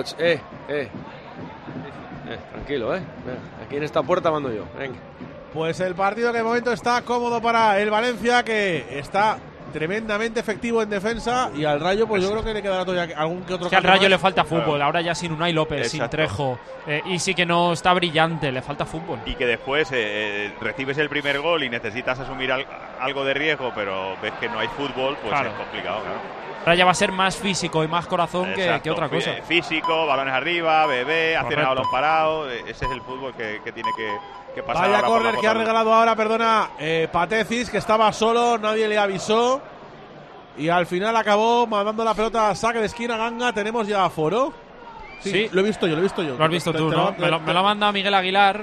tranquilo, aquí en esta puerta mando yo, venga. Pues el partido que de momento está cómodo para el Valencia, que está tremendamente efectivo en defensa, y al Rayo pues yo creo que le quedará todavía algún que otro. Que al Rayo más. Le falta fútbol, ahora ya sin Unai López, sin Trejo, y sí que no está brillante, le falta fútbol. Y que después recibes el primer gol y necesitas asumir algo de riesgo, pero ves que no hay fútbol, pues claro. Es complicado, claro. Ahora ya va a ser más físico y más corazón que otra cosa. Físico, balones arriba, Bebé, hacer el balón parado, ese es el fútbol que tiene que pasar. Vaya córner que ha regalado ahora, Patecis, que estaba solo, nadie le avisó. Y al final acabó mandando la pelota a saque de esquina. Ganga, tenemos ya aforo. Sí, lo he visto yo. Lo has visto tú, ¿no? Me lo manda Miguel Aguilar.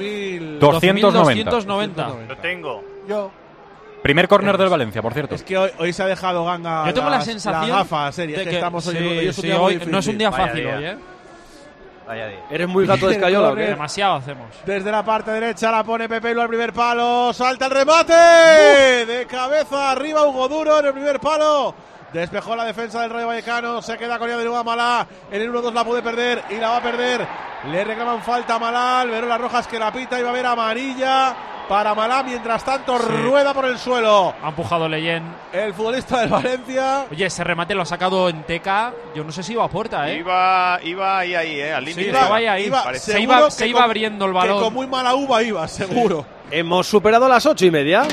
12.290. Lo tengo. Yo. Primer córner del Valencia, por cierto. Es que hoy se ha dejado Ganga. Yo tengo la sensación las gafas, serie, de que estamos hoy, hoy no es un día fácil hoy, Vaya día. Eres muy gato de escayola, ¿o qué? Demasiado hacemos. Desde la parte derecha la pone Pepelo al primer palo. Salta el remate. De cabeza arriba Hugo Duro en el primer palo. Despejó la defensa del Rayo Vallecano. Se queda con ella de nuevo a Malá. En el 1-2 la puede perder y la va a perder. Le reclaman falta a Malá. Alberola Rojas que la pita y va a haber amarilla para Malá. Mientras tanto rueda por el suelo. Ha empujado Leyen. El futbolista del Valencia. Oye, ese remate lo ha sacado en Teca. Yo no sé si iba a puerta, Iba ahí, al límite. Sí, estaba ahí. Se iba abriendo el balón. Que con muy mala uva iba, seguro. Hemos superado las 8:30.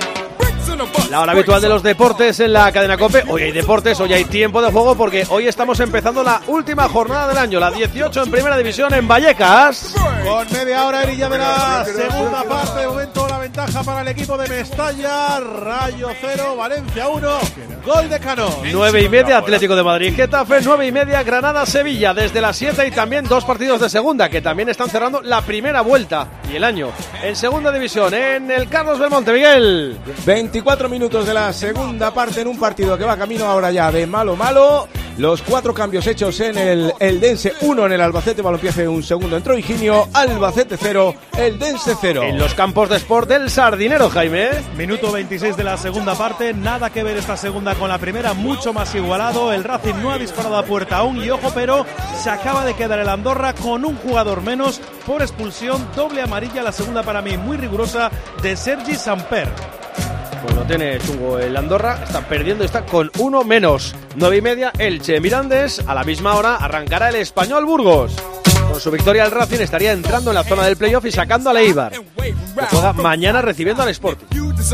La hora habitual de los deportes en la cadena COPE. Hoy hay deportes, hoy hay tiempo de juego, porque hoy estamos empezando la última jornada del año, la 18 en Primera División en Vallecas. Con media hora ya de la segunda parte, de momento la ventaja para el equipo de Mestalla. Rayo 0, Valencia 1, gol de Cano. 9:30 Atlético de Madrid Getafe, 9:30 Granada Sevilla, desde las 7, y también 2 partidos de segunda que también están cerrando la primera vuelta y el año en Segunda División en el Carlos Belmonte. Miguel, 24 minutos de la segunda parte en un partido que va camino ahora ya de malo. Los 4 cambios hechos en el Eldense 1, en el Albacete Balompié F un segundo entró Higinio, Albacete 0, Eldense 0. En los campos de Sport del Sardinero, Jaime. Minuto 26 de la segunda parte, nada que ver esta segunda con la primera, mucho más igualado. El Racing no ha disparado a puerta aún y ojo, pero se acaba de quedar el Andorra con un jugador menos por expulsión, doble amarilla, la segunda para mí muy rigurosa de Sergi Samper. Pues no tiene chungo el Andorra, está perdiendo, está con 1 menos. 9:30 Elche Mirandés, a la misma hora arrancará el Español Burgos. Con su victoria el Racing estaría entrando en la zona del playoff y sacando al Eibar, que juega mañana recibiendo al Sporting.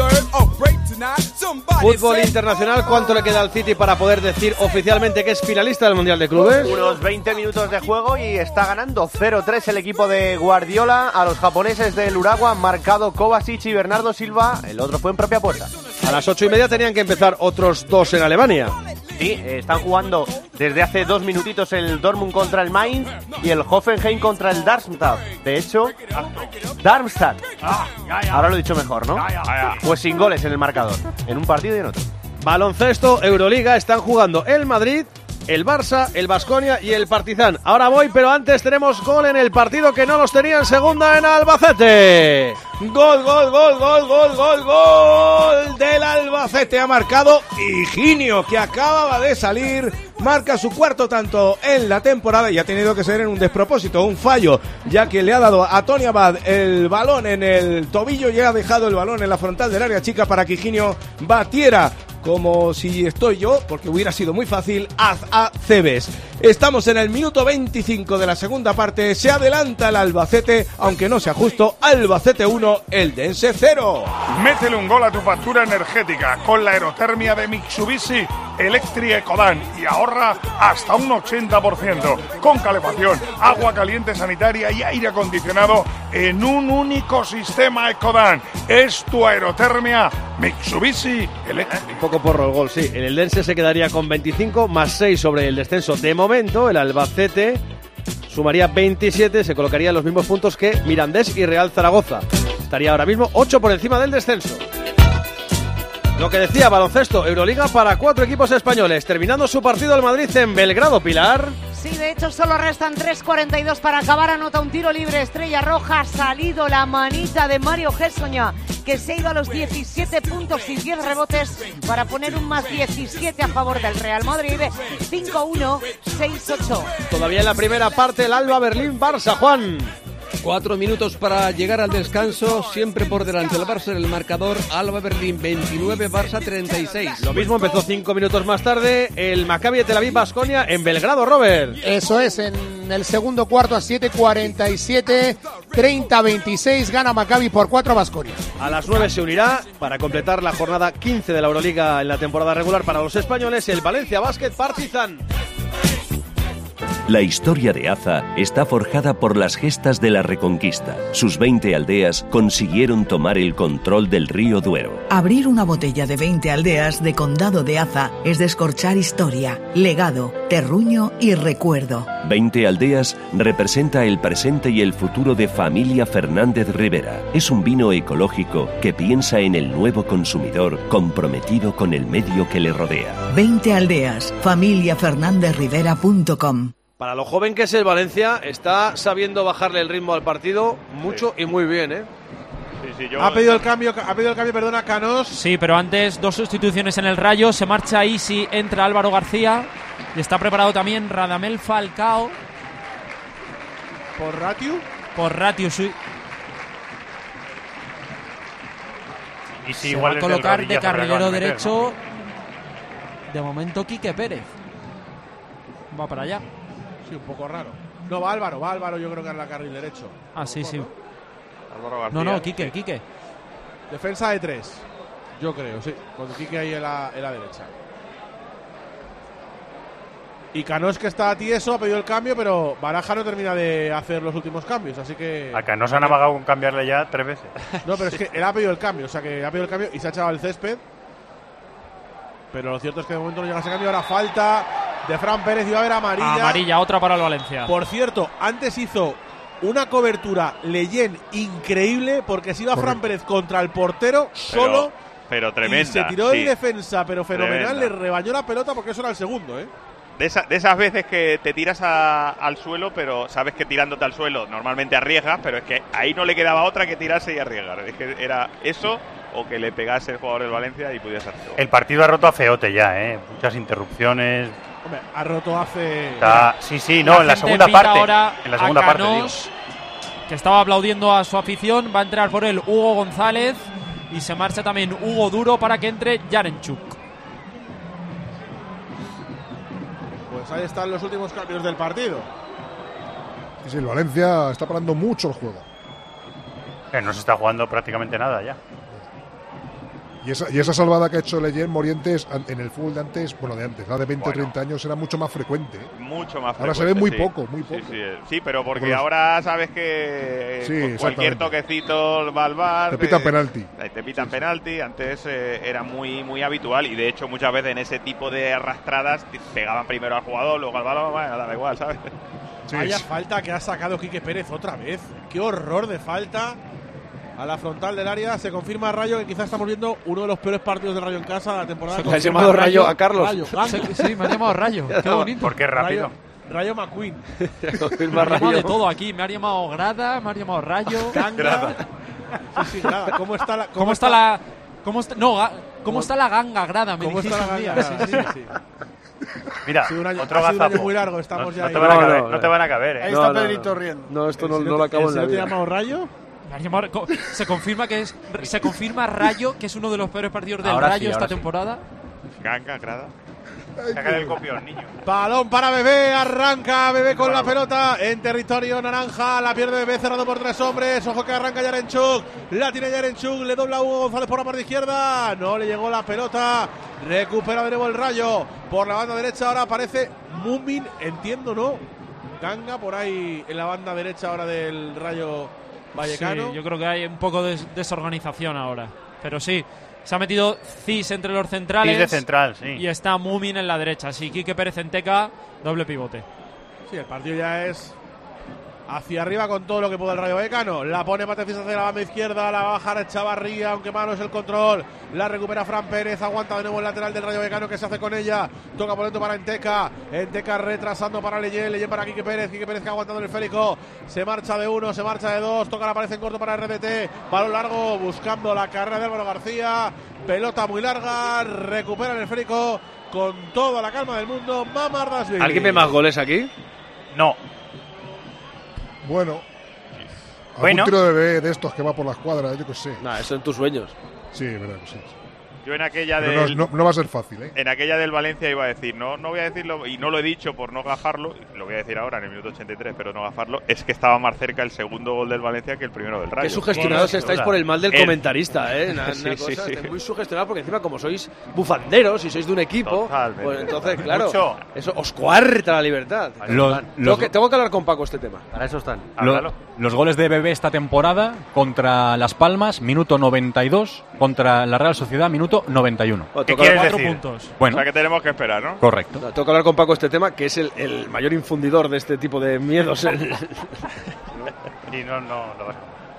Fútbol internacional, ¿cuánto le queda al City para poder decir oficialmente que es finalista del Mundial de Clubes? Unos 20 minutos de juego y está ganando 0-3 el equipo de Guardiola a los japoneses del Urawa, marcado Kovacic y Bernardo Silva, el otro fue en propia puerta. A las 8:30 tenían que empezar otros 2 en Alemania. Sí, están jugando desde hace 2 minutitos el Dortmund contra el Mainz y el Hoffenheim contra el Darmstadt. De hecho, Darmstadt. Ahora lo he dicho mejor, ¿no? Pues sin goles en el marcador, en un partido y en otro. Baloncesto, Euroliga, están jugando el Madrid, el Barça, el Baskonia y el Partizan. Ahora voy, pero antes tenemos gol en el partido que no los tenía en segunda en Albacete. Gol del Albacete. Ha marcado Higinio, que acababa de salir. Marca su cuarto tanto en la temporada y ha tenido que ser en un despropósito, un fallo, ya que le ha dado a Tony Abad el balón en el tobillo y ha dejado el balón en la frontal del área chica para que Higinio batiera, como si estoy yo, porque hubiera sido muy fácil, a Cebes. Estamos en el minuto 25 de la segunda parte. Se adelanta el Albacete, aunque no sea justo. Albacete 1, Eldense 0. Métele un gol a tu factura energética con la aerotermia de Mitsubishi Electric Ecodan y ahorra hasta un 80%. Con calefacción, agua caliente sanitaria y aire acondicionado en un único sistema Ecodan. Es tu aerotermia Mitsubishi Electric. Un poco porro el gol, sí. El Eldense se quedaría con 25 más 6 sobre el descenso. De momento, el Albacete sumaría 27, se colocaría en los mismos puntos que Mirandés y Real Zaragoza. Estaría ahora mismo 8 por encima del descenso. Lo que decía, baloncesto, Euroliga para 4 equipos españoles. Terminando su partido el Madrid en Belgrado, Pilar. Sí, de hecho solo restan 3:42 para acabar. Anota un tiro libre, Estrella Roja. Ha salido la manita de Mario Gessoña, que se ha ido a los 17 puntos y 10 rebotes para poner un más 17 a favor del Real Madrid. 5-1, 6-8. Todavía en la primera parte el Alba Berlín-Barça, Juan. 4 minutos para llegar al descanso, siempre por delante el Barça en el marcador. Alba Berlín 29, Barça 36. Lo mismo empezó 5 minutos más tarde el Maccabi Tel Aviv Baskonia en Belgrado, Robert. Eso es, en el segundo cuarto a 7:47, 30-26, gana Maccabi por 4 a Baskonia. A las 9 se unirá para completar la jornada 15 de la Euroliga en la temporada regular para los españoles el Valencia Basket Partizan. La historia de Aza está forjada por las gestas de la Reconquista. Sus 20 aldeas consiguieron tomar el control del río Duero. Abrir una botella de 20 aldeas de Condado de Aza es descorchar historia, legado, terruño y recuerdo. 20 aldeas representa el presente y el futuro de Familia Fernández Rivera. Es un vino ecológico que piensa en el nuevo consumidor comprometido con el medio que le rodea. 20 aldeas, familiafernandezrivera.com. Para lo joven que es el Valencia, está sabiendo bajarle el ritmo al partido mucho y muy bien, ¿eh? Ha pedido el cambio, perdona, Canós. Sí, pero antes 2 sustituciones en el Rayo. Se marcha Isi, entra Álvaro García. Y está preparado también Radamel Falcao. ¿Por Ratiu? Por Ratiu, sí. Y si se igual va a colocar de carrilero derecho, ¿no? De momento Quique Pérez. Va para allá. Sí, un poco raro. No, va Álvaro, yo creo que en la carril derecho. Ah, sí, sí. Álvaro García. No, Quique. Defensa de 3. Yo creo, sí. Con Quique ahí en la derecha. Y Canós, que está tieso, ha pedido el cambio, pero Baraja no termina de hacer los últimos cambios, así que... A Canós han amagado con cambiarle ya 3 veces. No, pero es que él ha pedido el cambio, o sea que ha pedido el cambio y se ha echado al césped. Pero lo cierto es que de momento no llega ese cambio. Ahora falta de Fran Pérez y va a haber amarilla. Amarilla, otra para el Valencia. Por cierto, antes hizo una cobertura Leyen increíble porque se iba Fran Pérez contra el portero solo. Pero tremenda. Y se tiró sí. en defensa, pero fenomenal. Tremenda. Le rebañó la pelota porque eso era el segundo, ¿eh? De esas veces que te tiras al suelo, pero sabes que tirándote al suelo normalmente arriesgas, pero es que ahí no le quedaba otra que tirarse y arriesgar. Es que era eso o que le pegase el jugador del Valencia y pudiese hacerlo. El partido ha roto a feote ya, muchas interrupciones. Hombre, ha roto hace... Sí, no, en la segunda parte. En la segunda parte, digo. Que estaba aplaudiendo a su afición. Va a entrar por él Hugo González y se marcha también Hugo Duro para que entre Yarenchuk. Pues ahí están los últimos cambios del partido. Sí, el Valencia está parando mucho el juego. No se está jugando prácticamente nada ya. Y esa salvada que ha hecho Leyen Morientes en el fútbol de antes, de antes, la de 20 o 30 años, era mucho más frecuente. Mucho más frecuente. Ahora se ve muy sí. poco. Sí, pero porque ahora sabes que con cualquier toquecito va al bar. Te pitan penalti. Te pitan penalti. Antes era muy, muy habitual y de hecho muchas veces en ese tipo de arrastradas pegaban primero al jugador, luego al balón, bueno, da igual, ¿sabes? Vaya falta que ha sacado Quique Pérez otra vez. Qué horror de falta. A la frontal del área se confirma Rayo, que quizás estamos viendo uno de los peores partidos de Rayo en casa de la temporada. ¿Se ha llamado Rayo a Carlos? Sí, me ha llamado Rayo. Qué bonito. Porque es rápido. Rayo McQueen. Me ha llamado de todo aquí. Me ha llamado Grada, me ha llamado Rayo. Ganga. Sí, Grada. ¿Cómo está la ganga, Grada? Me dijiste un día. Sí. Mira, otro gazapo. Muy largo, estamos ya ahí. No te van a caber. Ahí está Pedrito riendo. No, esto no lo acabo en la vida. ¿Te ha llamado Rayo? Se confirma Rayo, que es uno de los peores partidos del Rayo esta temporada. Ganga, Grada. Saca del copión, niño. Balón para Bebé, arranca Bebé con la pelota en territorio naranja, la pierde Bebé cerrado por 3 hombres, ojo que arranca Yarenchuk, la tiene Yarenchuk, le dobla Hugo González por la parte izquierda, no le llegó la pelota, recupera de nuevo el Rayo, por la banda derecha ahora aparece Mumin, entiendo, ¿no? Ganga por ahí en la banda derecha ahora del Rayo Vallecano. Sí, yo creo que hay un poco de desorganización ahora, pero sí. Se ha metido Cis entre los centrales. Cis de central, sí. Y está Mumin en la derecha. Así Quique Pérez en Teca, doble pivote. Sí, el partido ya es hacia arriba con todo lo que puede el Rayo Vallecano. La pone Matecis hacia la banda izquierda, la va a bajar Chavarría, aunque malo es el control. La recupera Fran Pérez, aguanta de nuevo el lateral del Rayo Vallecano, que se hace con ella. Toca por dentro para Enteca. Enteca retrasando para Leyen para Quique Pérez que ha aguantado el esférico. Se marcha de 1, se marcha de 2. Toca la pared en corto para RDT. Balón largo buscando la carrera de Álvaro García. Pelota muy larga, recupera el esférico con toda la calma del mundo. Mamardasvili. ¿Alguien ve más goles aquí? No. Bueno, algún tiro de Bebé de estos que va por la escuadra, yo qué sé. Eso en tus sueños. Sí, verdad que sí. Yo en aquella no va a ser fácil, ¿eh? En aquella del Valencia iba a decir, no voy a decirlo, y no lo he dicho por no gafarlo, lo voy a decir ahora en el minuto 83, pero no gafarlo, es que estaba más cerca el segundo gol del Valencia que el primero del Rayo. Qué sugestionados estáis por el mal del comentarista, ¿eh? Sí. Estáis muy sugestionados porque encima como sois bufanderos y sois de un equipo, pues entonces, claro, eso os cuarta la libertad. Tengo que hablar con Paco este tema. Para eso están. Los goles de Bebé esta temporada contra Las Palmas, minuto 92, contra la Real Sociedad, minuto 91. ¿Qué quieres 4 decir? puntos. Bueno, o sea que tenemos que esperar, ¿no? Correcto. Tengo que hablar con Paco este tema, que es el mayor infundidor de este tipo de miedos. Y no lo vas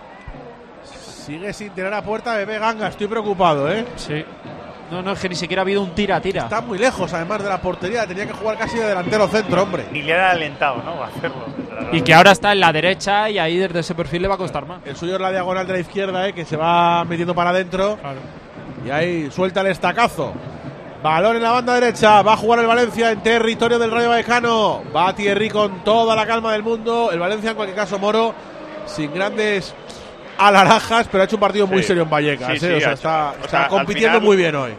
a... Sigue sin tirar a puerta Bebé Ganga, estoy preocupado, ¿eh? Sí. No, es que ni siquiera ha habido un tira. Está muy lejos, además de la portería. Tenía que jugar casi de delantero centro, hombre. Ni le han alentado, ¿no? A hacerlo. Y que ahora está en la derecha y ahí desde ese perfil le va a costar más. El suyo es la diagonal de la izquierda, que se va metiendo para adentro. Claro. Y ahí suelta el estacazo. Balón en la banda derecha. Va a jugar el Valencia en territorio del Rayo Vallecano. Va Thierry con toda la calma del mundo. El Valencia, en cualquier caso, Moro, sin grandes alarajas, pero ha hecho un partido muy serio en Vallecas. Está compitiendo muy bien hoy.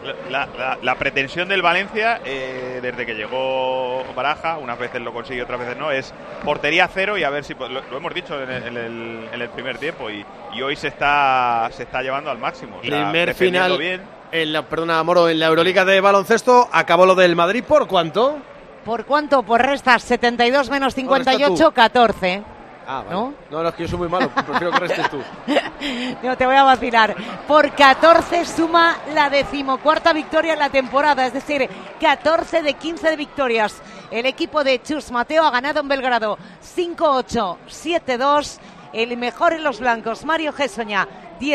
La pretensión del Valencia, desde que llegó Baraja, unas veces lo consigue, otras veces no, es portería cero y a ver si lo hemos dicho en el primer tiempo y hoy se está llevando al máximo. Primer final bien. Moro, en la Euroliga de baloncesto acabó lo del Madrid. ¿Por cuánto? ¿Por cuánto? Por restas 72 menos 58, 14. Ah, vale. No, es que yo soy muy malo, prefiero que restes tú. No, te voy a vacilar. Por 14 suma la 14ª victoria en la temporada, es decir, 14 de 15 de victorias. El equipo de Chus Mateo ha ganado en Belgrado 5-8, 7-2. El mejor en los blancos, Mario Gessoña,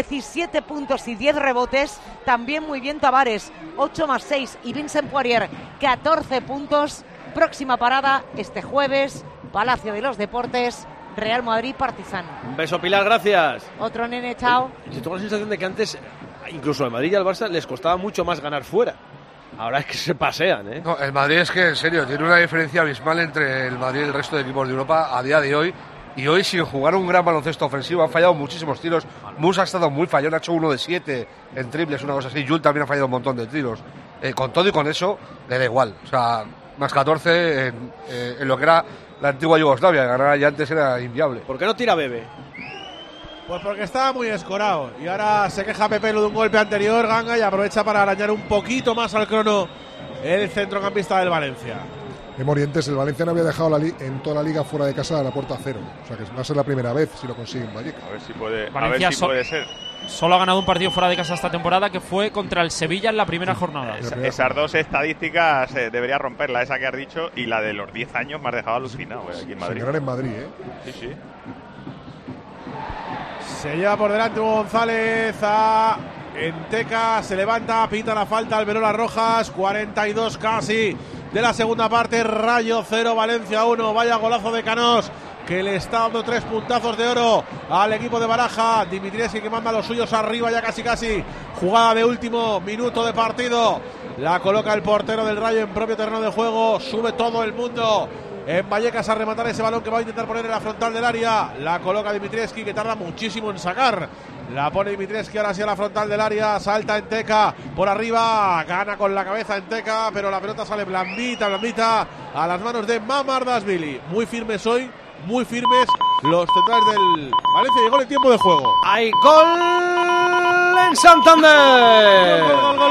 17 puntos y 10 rebotes. También muy bien Tavares, 8+6. Y Vincent Poirier, 14 puntos. Próxima parada este jueves, Palacio de los Deportes, Real Madrid Partizan. Un beso, Pilar, gracias. Otro nene, chao. Yo tengo la sensación de que antes, incluso al Madrid y al Barça, les costaba mucho más ganar fuera. Ahora es que se pasean, ¿eh? No, el Madrid es que, en serio, tiene una diferencia abismal entre el Madrid y el resto de equipos de Europa a día de hoy. Y hoy, sin jugar un gran baloncesto ofensivo, han fallado muchísimos tiros. Musa ha estado muy fallón, ha hecho 1 de 7 en triples, una cosa así. Jul también ha fallado un montón de tiros. Con todo y con eso, le da igual. O sea, más 14 en lo que era la antigua Yugoslavia. Ganar allá antes era inviable. ¿Por qué no tira Bebe? Pues porque estaba muy escorado y ahora se queja Pepelu de un golpe anterior, Ganga, y aprovecha para arañar un poquito más al crono el centrocampista del Valencia. En Morientes, el Valencia no había dejado en toda la liga fuera de casa a la puerta cero. O sea que va a ser la primera vez si lo consigue en Vallecas. A ver si puede, Valencia puede ser. Solo ha ganado un partido fuera de casa esta temporada, que fue contra el Sevilla en la primera jornada. Esas dos estadísticas debería romperla, esa que has dicho, y la de los 10 años me has dejado alucinado aquí en Madrid. Sin ganar en Madrid, Sí, sí. Se lleva por delante Hugo González a Enteca, se levanta, pita la falta, Alberola Rojas, 42 casi de la segunda parte, Rayo 0, Valencia 1, vaya golazo de Canós, que le está dando 3 puntazos de oro al equipo de Baraja. Dimitrievski que manda a los suyos arriba, ya casi, jugada de último minuto de partido, la coloca el portero del Rayo en propio terreno de juego, sube todo el mundo en Vallecas a rematar ese balón que va a intentar poner en la frontal del área. La coloca Dimitrievski, que tarda muchísimo en sacar. La pone Dimitrievski ahora sí a la frontal del área. Salta Enteca por arriba. Gana con la cabeza Enteca, pero la pelota sale blandita a las manos de Mamardashvili. Muy firmes hoy, muy firmes los centrales del Valencia. Llegó el tiempo de juego. ¡Hay gol en Santander!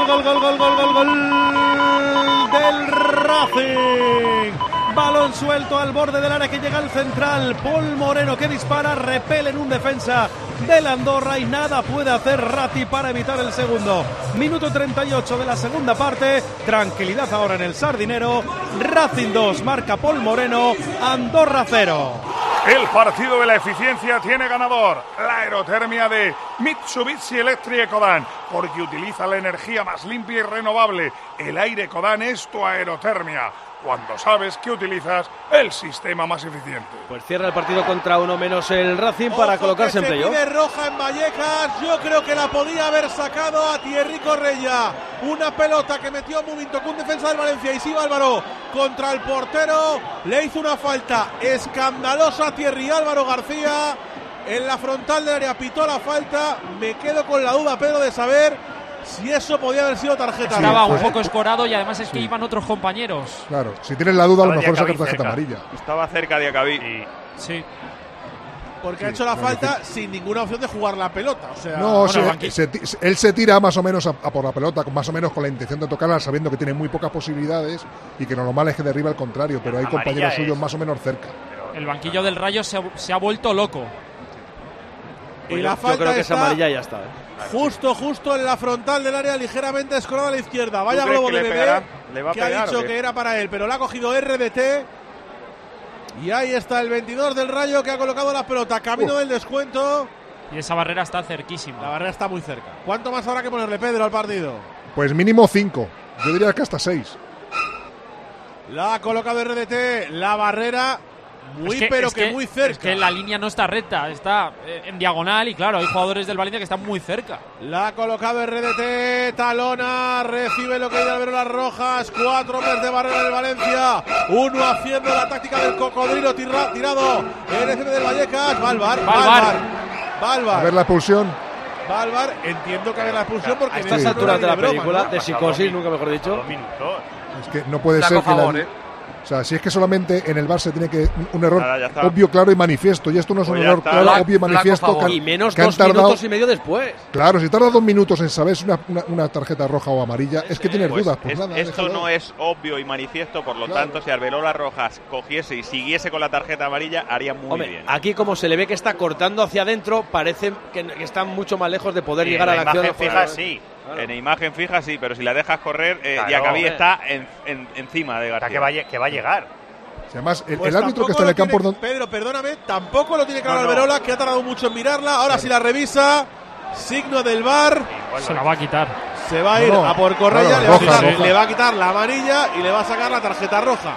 Gol del Racing. Balón suelto al borde del área que llega al central. Paul Moreno que dispara, repele en un defensa del Andorra y nada puede hacer Ratti para evitar el segundo. Minuto 38 de la segunda parte. Tranquilidad ahora en el Sardinero. Racing 2, marca Paul Moreno, Andorra 0. El partido de la eficiencia tiene ganador. La aerotermia de Mitsubishi Electric Ecodan, porque utiliza la energía más limpia y renovable. El aire Ecodan es tu aerotermia, cuando sabes que utilizas el sistema más eficiente. Pues cierra el partido contra uno menos el Racing para colocarse en playoff. Pide roja en Vallecas. Yo creo que la podía haber sacado a Thierry Correia. Una pelota que metió Mubin, tocó un defensa del Valencia y Siva Álvaro contra el portero. Le hizo una falta escandalosa a Thierry Álvaro García en la frontal del área. Pitó la falta. Me quedo con la duda, Pedro, de saber si eso podía haber sido tarjeta. Estaba un poco escorado y además es que iban otros compañeros. Claro, si tienes la duda, a lo mejor sacar tarjeta amarilla. Estaba cerca de Acabí. Sí. Porque ha hecho la falta sin ninguna opción de jugar la pelota. O sea, no, él se tira más o menos a por la pelota, más o menos con la intención de tocarla, sabiendo que tiene muy pocas posibilidades y que lo normal es que derriba al contrario, pero hay compañeros suyos más o menos cerca. El banquillo del Rayo se ha vuelto loco. Y la falta yo creo que es amarilla y ya está. Justo en la frontal del área, ligeramente escorada a la izquierda. Vaya globo de Bebé que ha dicho que era para él, pero la ha cogido RDT. Y ahí está el 22 del Rayo que ha colocado la pelota, camino del descuento. Y esa barrera está cerquísima. La barrera está muy cerca. ¿Cuánto más habrá que ponerle, Pedro, al partido? Pues mínimo 5. Yo diría que hasta 6. La ha colocado RDT, la barrera muy cerca. Es que la línea no está recta, está en diagonal y claro, hay jugadores del Valencia que están muy cerca. La ha colocado RDT, talona, recibe lo que hay de Alberola Rojas, 4 hombres de barrera del Valencia, uno haciendo la táctica del cocodrilo tirado en el del Vallecas. Valvar. A ver la expulsión. Valvar, entiendo que haber la expulsión porque a estas alturas de la película, de psicosis, nunca mejor dicho. 2 minutos. Es que no puede ser que o sea, si es que solamente en el Bar se tiene que un error obvio, claro y manifiesto, y esto no es un error claro, obvio y manifiesto y menos 2 minutos y medio después. Claro, si tarda 2 minutos en saber si una tarjeta roja o amarilla, es que tienes dudas. Pues nada, esto no es obvio y manifiesto, por lo tanto, si Alberola Rojas cogiese y siguiese con la tarjeta amarilla, haría muy bien. Aquí, como se le ve que está cortando hacia adentro, parece que están mucho más lejos de poder llegar a la acción. Fija, sí. En imagen fija sí, pero si la dejas correr, Diacabí está encima de García. Que va a llegar. Además, el árbitro que está en el campo... Pedro, perdóname, tampoco lo tiene claro Alberola, que ha tardado mucho en mirarla. Ahora sí la revisa, signo del VAR. Se la va a quitar. Se va a ir a por Correia, le va a quitar la amarilla y le va a sacar la tarjeta roja.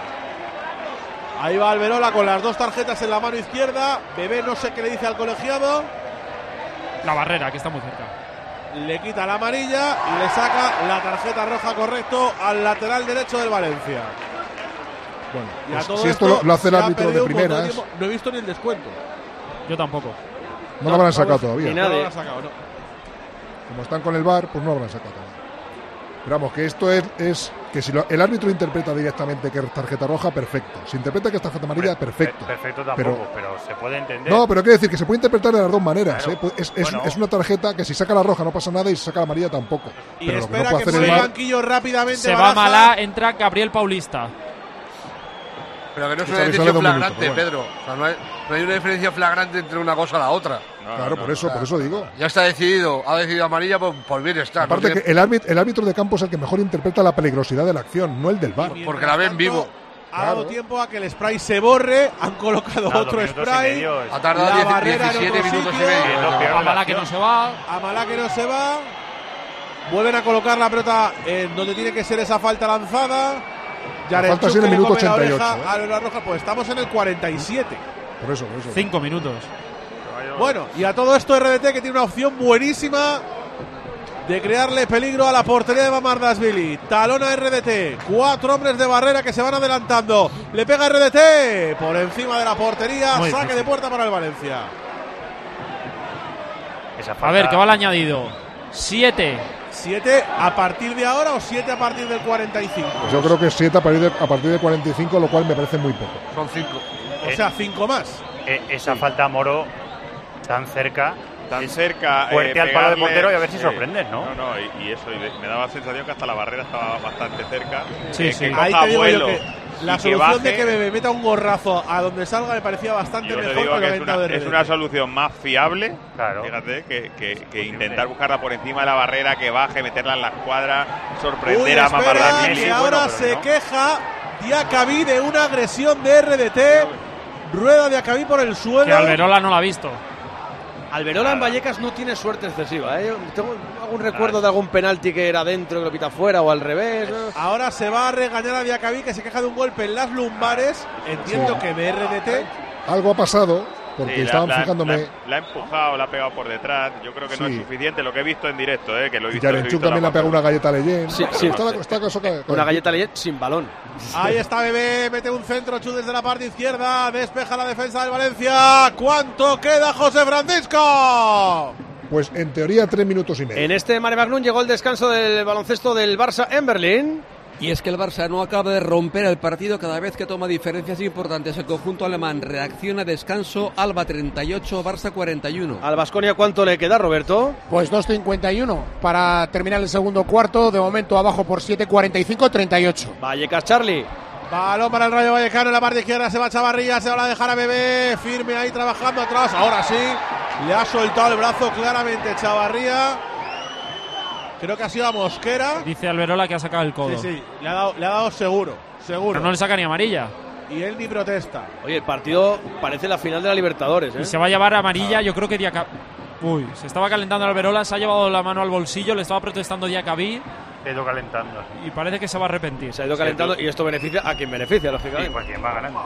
Ahí va Alberola con las 2 tarjetas en la mano izquierda. Bebé no sé qué le dice al colegiado. La barrera, que está muy cerca. Le quita la amarilla y le saca la tarjeta roja, correcto, al lateral derecho del Valencia. Bueno, pues si esto lo hace el árbitro de primeras. No he visto ni el descuento. Yo tampoco. No lo habrán sacado todavía. Ni nadie. No lo sacado, no. Como están con el VAR, pues no lo habrán sacado todavía. Pero vamos, que esto es que si el árbitro interpreta directamente que es tarjeta roja, perfecto. Si interpreta que es tarjeta amarilla, perfecto. Perfecto tampoco, pero se puede entender. No, pero quiero decir que se puede interpretar de las dos maneras. Claro. Es una tarjeta que si saca la roja no pasa nada y si saca la amarilla tampoco. Y pero espera lo que no puede que hacer por el VAR, banquillo rápidamente. Se Baraja. va Malá, entra Gabriel Paulista. Pero que no es Esa una le sale decisión de un minuto, flagrante, pero bueno. Pedro. O sea, no hay una diferencia flagrante entre una cosa y la otra. Claro, por eso digo. Ya está decidido. Ha decidido amarilla por bienestar. Aparte no tiene- que el árbitro de campo es el que mejor interpreta la peligrosidad de la acción, no el del VAR. Porque la ven vivo. Ha dado tiempo a que el spray se borre, han colocado otro spray. Ha tardado la 10, barrera en 17 otro minutos y sitio. medio. A Malá que no se va. A Malá que no se va. Vuelven a colocar la pelota en donde tiene que ser esa falta lanzada. falta es en el que le minuto come la 88, oreja a la roja. Pues estamos en el 47. Por eso. 5 minutos. Bueno, y a todo esto RDT que tiene una opción buenísima de crearle peligro a la portería de Mamardashvili. Talona RDT, 4 hombres de barrera que se van adelantando. Le pega RDT por encima de la portería, Muy saque difícil. de puerta para el Valencia. A ver, ¿qué va el añadido? 7. 7 a partir de ahora o 7 a partir del 45. Yo creo que 7 a partir de 45, lo cual me parece muy poco. Son 5. O sea, 5 más. Esa falta a Moro tan cerca. Tan cerca. Fuerte al palo de pegarle, portero y a ver si sorprendes, ¿no? No, y eso, me daba la sensación que hasta la barrera estaba bastante cerca. Sí, que ahí coja te digo yo vuelo que la y solución baje. de que me meta un gorrazo a donde salga me parecía bastante Yo te mejor digo que que lo es que ha es una solución más fiable, fíjate, que intentar buscarla por encima de la barrera, que baje, meterla en la escuadra, sorprender a Mamardashvili. que ahora se queja Diacabí de una agresión de RDT. Rueda Diacabí por el suelo. Que Alberola no la ha visto. Alberola en Vallecas no tiene suerte excesiva. Tengo algún recuerdo de algún penalti que era dentro y lo pita fuera o al revés. Ahora se va a regañar a Diacabí, que se queja de un golpe en las lumbares. Entiendo que de RDT. Algo ha pasado, porque Sí, estaban fijándome. La ha empujado, la ha pegado por detrás. Yo creo que no Sí. es suficiente lo que he visto en directo, que lo he Y visto. Yarenchuk también le ha pegado una galleta a Leyen. Sí. Una galleta Leyen sin balón. Ahí está Bebé, mete un centro, Chu desde la parte izquierda, despeja la defensa del Valencia. ¿Cuánto queda, José Francisco? Pues en teoría 3 minutos y medio. En este Mare Magnum llegó el descanso del baloncesto del Barça en Berlín. Y es que el Barça no acaba de romper el partido cada vez que toma diferencias importantes. El conjunto alemán reacciona a descanso. Alba 38, Barça 41. Al Baskonia, ¿cuánto le queda, Roberto? Pues 2.51 para terminar el segundo cuarto. De momento abajo por 7, 45-38. Vallecas, Charlie. Balón para el Rayo Vallecano en la parte izquierda, se va Chavarría, se va a dejar a Bebé, firme ahí trabajando atrás. Ahora sí, le ha soltado el brazo claramente Chavarría. Creo que ha sido a Mosquera. Dice Alberola que ha sacado el codo. Sí, le ha dado seguro. Pero no le saca ni amarilla. Y él ni protesta. Oye, el partido parece la final de la Libertadores, ¿eh? Y se va a llevar amarilla, yo creo que Uy, se estaba calentando Alberola, se ha llevado la mano al bolsillo, le estaba protestando Diacabí. Se ha ido calentando. Y parece que se va a arrepentir. Se ha ido calentando y esto beneficia a quien beneficia, lógicamente. Sí, pues quien va ganando.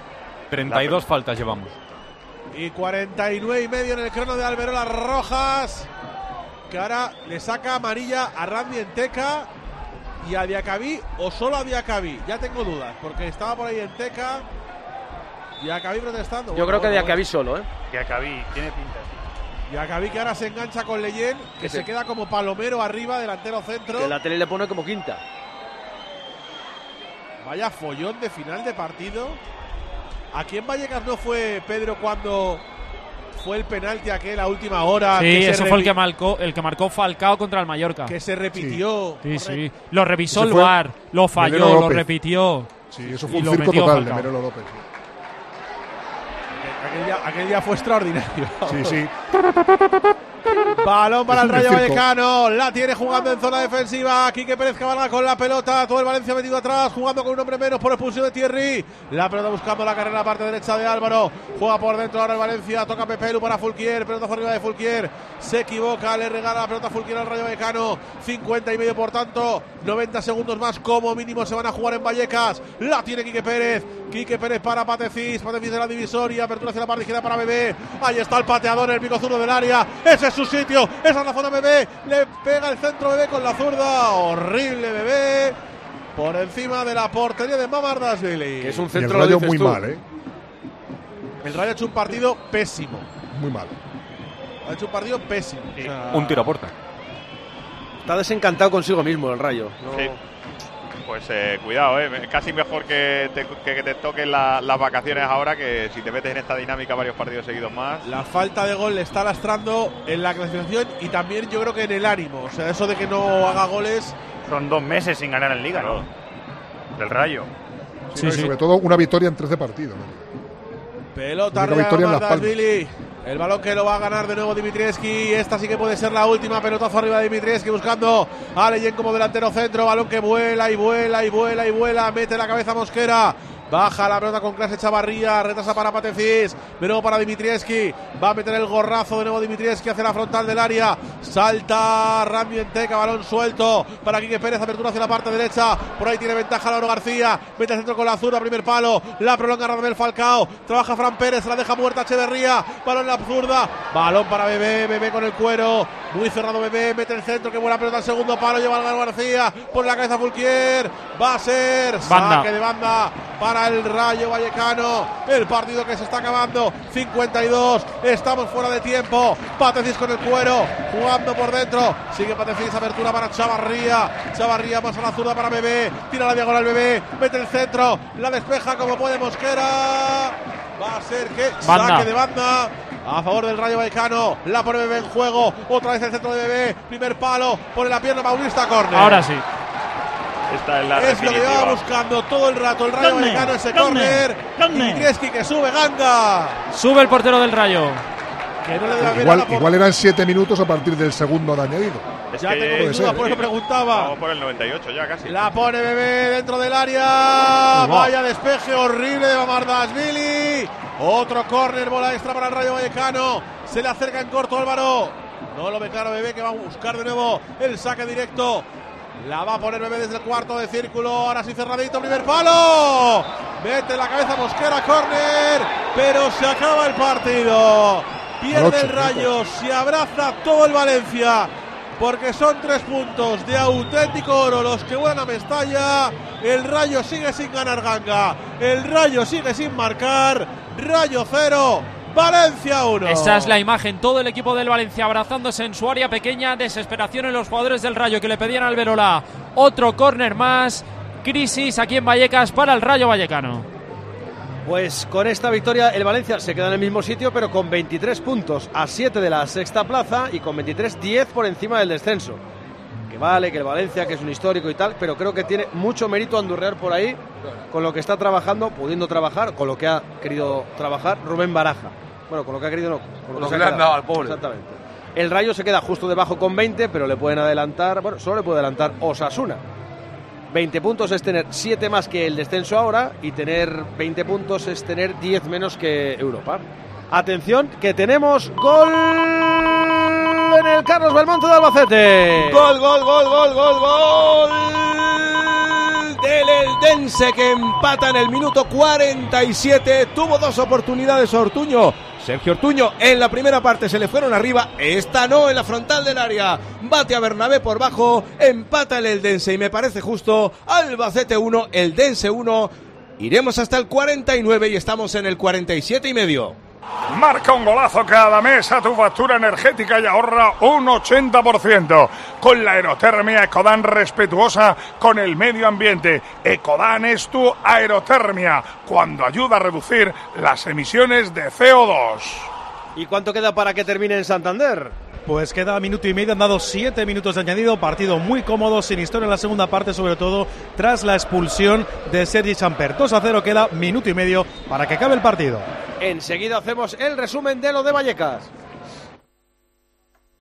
32 faltas llevamos. Y 49 y medio en el crono de Alberola Rojas, que ahora le saca amarilla a Randy Enteca y a Diacabí, o solo a Diacabí. Ya tengo dudas, porque estaba por ahí Enteca. Diacabí protestando. Yo creo que Diacabí solo, ¿eh? Diacabí tiene pinta. Diacabí que ahora se engancha con Leyen, que se queda como palomero arriba, delantero centro. Que la tele le pone como quinta. Vaya follón de final de partido. Aquí en Vallecas no fue, Pedro, cuando fue el penalti aquel a última hora. Sí, ese fue el que marcó Falcao contra el Mallorca. Que se repitió. Sí. Lo revisó Ese el fue VAR, lo falló, Melero lo López. repitió. Sí, eso fue y un lo circo metió total Falcao. de Merelo López. Aquel día fue extraordinario. Sí. Balón para Es el un Rayo circo. Vallecano. La tiene jugando en zona defensiva. Quique Pérez cabalga con la pelota. Todo el Valencia metido atrás. Jugando con un hombre menos por expulsión de Thierry. La pelota buscando la carrera en la parte derecha de Álvaro. Juega por dentro ahora el Valencia. Toca Pepelu para Fulquier. Pelota por arriba de Fulquier. Se equivoca. Le regala la pelota Fulquier al Rayo Vallecano. 50 y medio por tanto. 90 segundos más como mínimo se van a jugar en Vallecas. La tiene Quique Pérez. Quique Pérez para Patecís. Patecís de la divisoria. Apertura hacia la parte izquierda para Bebé. Ahí está el pateador, el pico zurdo del área. Ese es su sitio. Esa es la zona Bebé. Le pega el centro Bebé con la zurda. Horrible Bebé. Por encima de la portería de Mamardashvili. Que es un Y el centro Rayo lo dices muy tú. mal, ¿eh? El Rayo ha hecho un partido pésimo. Muy mal. Ha hecho un partido pésimo. O sea, Un tiro a puerta. Está desencantado consigo mismo el Rayo. No... Sí. Pues cuidado, casi mejor que te toquen las vacaciones ahora, que si te metes en esta dinámica varios partidos seguidos más. La falta de gol le está lastrando en la clasificación y también yo creo que en el ánimo. O sea, eso de que no haga goles. Son 2 meses sin ganar en Liga, ¿no? Del Rayo. Sí, sí. Sobre todo una victoria en 13 partidos, ¿no? Pelota arriba Billy. El balón que lo va a ganar de nuevo Dimitrievski. Esta sí que puede ser la última. Pelotazo arriba de Dimitrievski buscando a Leyen como delantero centro. Balón que vuela y vuela y vuela y vuela. Mete la cabeza Mosquera. Baja la pelota con clase Chavarría, retrasa para Patefis, de nuevo para Dimitrievski, va a meter el gorrazo de nuevo Dimitrievski hacia la frontal del área, salta Randy Enteca, balón suelto para Quique Pérez, apertura hacia la parte derecha, por ahí tiene ventaja Lauro García, mete el centro con la zurda, primer palo, la prolonga Radamel Falcao, trabaja Fran Pérez, la deja muerta Echeverría, balón en la zurda, balón para Bebé con el cuero, muy cerrado Bebé, mete el centro, que buena pelota al segundo palo, lleva a García, por la cabeza Fulquier, va a ser saque de banda para el Rayo Vallecano, el partido que se está acabando, 52, estamos fuera de tiempo, Patefis con el cuero, jugando por dentro, sigue Patefis, apertura para Chavarría pasa la zurda para Bebé, tira la diagonal Bebé, mete el centro, la despeja como puede Mosquera, va a ser que saque de banda a favor del Rayo Vallecano, la pone Bebé en juego, otra vez el centro de Bebé, primer palo, pone la pierna Paulista, córner. Ahora sí. Esta es la es lo que lleva buscando todo el rato el Rayo Vallecano, ese córner. Dimitrievski que sube, Ganga. Sube el portero del Rayo. Que no le igual eran 7 minutos a partir del segundo de añadido. Ya tengo duda, por eso preguntaba. Vamos por el 98 ya casi. La pone Bebé dentro del área. Vaya despeje horrible de Mamardashvili. Otro córner, bola extra para el Rayo Vallecano. Se le acerca en corto Álvaro. No lo ve claro Bebé, que va a buscar de nuevo el saque directo. La va a poner Bebé desde el cuarto de círculo. Ahora sí cerradito, primer palo. Mete la cabeza Mosquera, córner. Pero se acaba el partido. Pierde el Rayo, se abraza todo el Valencia. Porque son 3 puntos de auténtico oro los que vuelan a Mestalla. El Rayo sigue sin ganar, Ganga. El Rayo sigue sin marcar. Rayo 0. Valencia 1. Esa es la imagen, todo el equipo del Valencia abrazándose en su área pequeña, desesperación en los jugadores del Rayo que le pedían al Verola otro córner más, crisis aquí en Vallecas para el Rayo Vallecano. Pues con esta victoria el Valencia se queda en el mismo sitio, pero con 23 puntos, a 7 de la sexta plaza y con 23, 10 por encima del descenso. Que vale, que el Valencia, que es un histórico y tal, pero creo que tiene mucho mérito andurrear por ahí con lo que está trabajando, pudiendo trabajar, con lo que ha querido trabajar Rubén Baraja. Bueno, con lo que ha querido no, con lo que le han dado al pobre. Exactamente. El Rayo se queda justo debajo con 20, pero le pueden adelantar, bueno, solo le puede adelantar Osasuna. 20 puntos es tener 7 más que el descenso ahora, y tener 20 puntos es tener 10 menos que Europa. Atención, que tenemos gol en el Carlos Belmonte de Albacete. Gol del Eldense, que empata en el minuto 47. Tuvo 2 oportunidades Ortuño. Sergio Ortuño en la primera parte se le fueron arriba, esta no, en la frontal del área, bate a Bernabé por bajo, empata el Eldense y me parece justo. Albacete 1, Eldense 1, iremos hasta el 49 y estamos en el 47 y medio. Marca un golazo cada mes a tu factura energética y ahorra un 80%. Con la aerotermia Ecodan, respetuosa con el medio ambiente. Ecodan es tu aerotermia, cuando ayuda a reducir las emisiones de CO2. ¿Y cuánto queda para que termine en Santander? Pues queda minuto y medio, han dado 7 minutos de añadido, partido muy cómodo, sin historia en la segunda parte, sobre todo tras la expulsión de Sergi Samper. 2-0, queda minuto y medio para que acabe el partido. Enseguida hacemos el resumen de lo de Vallecas.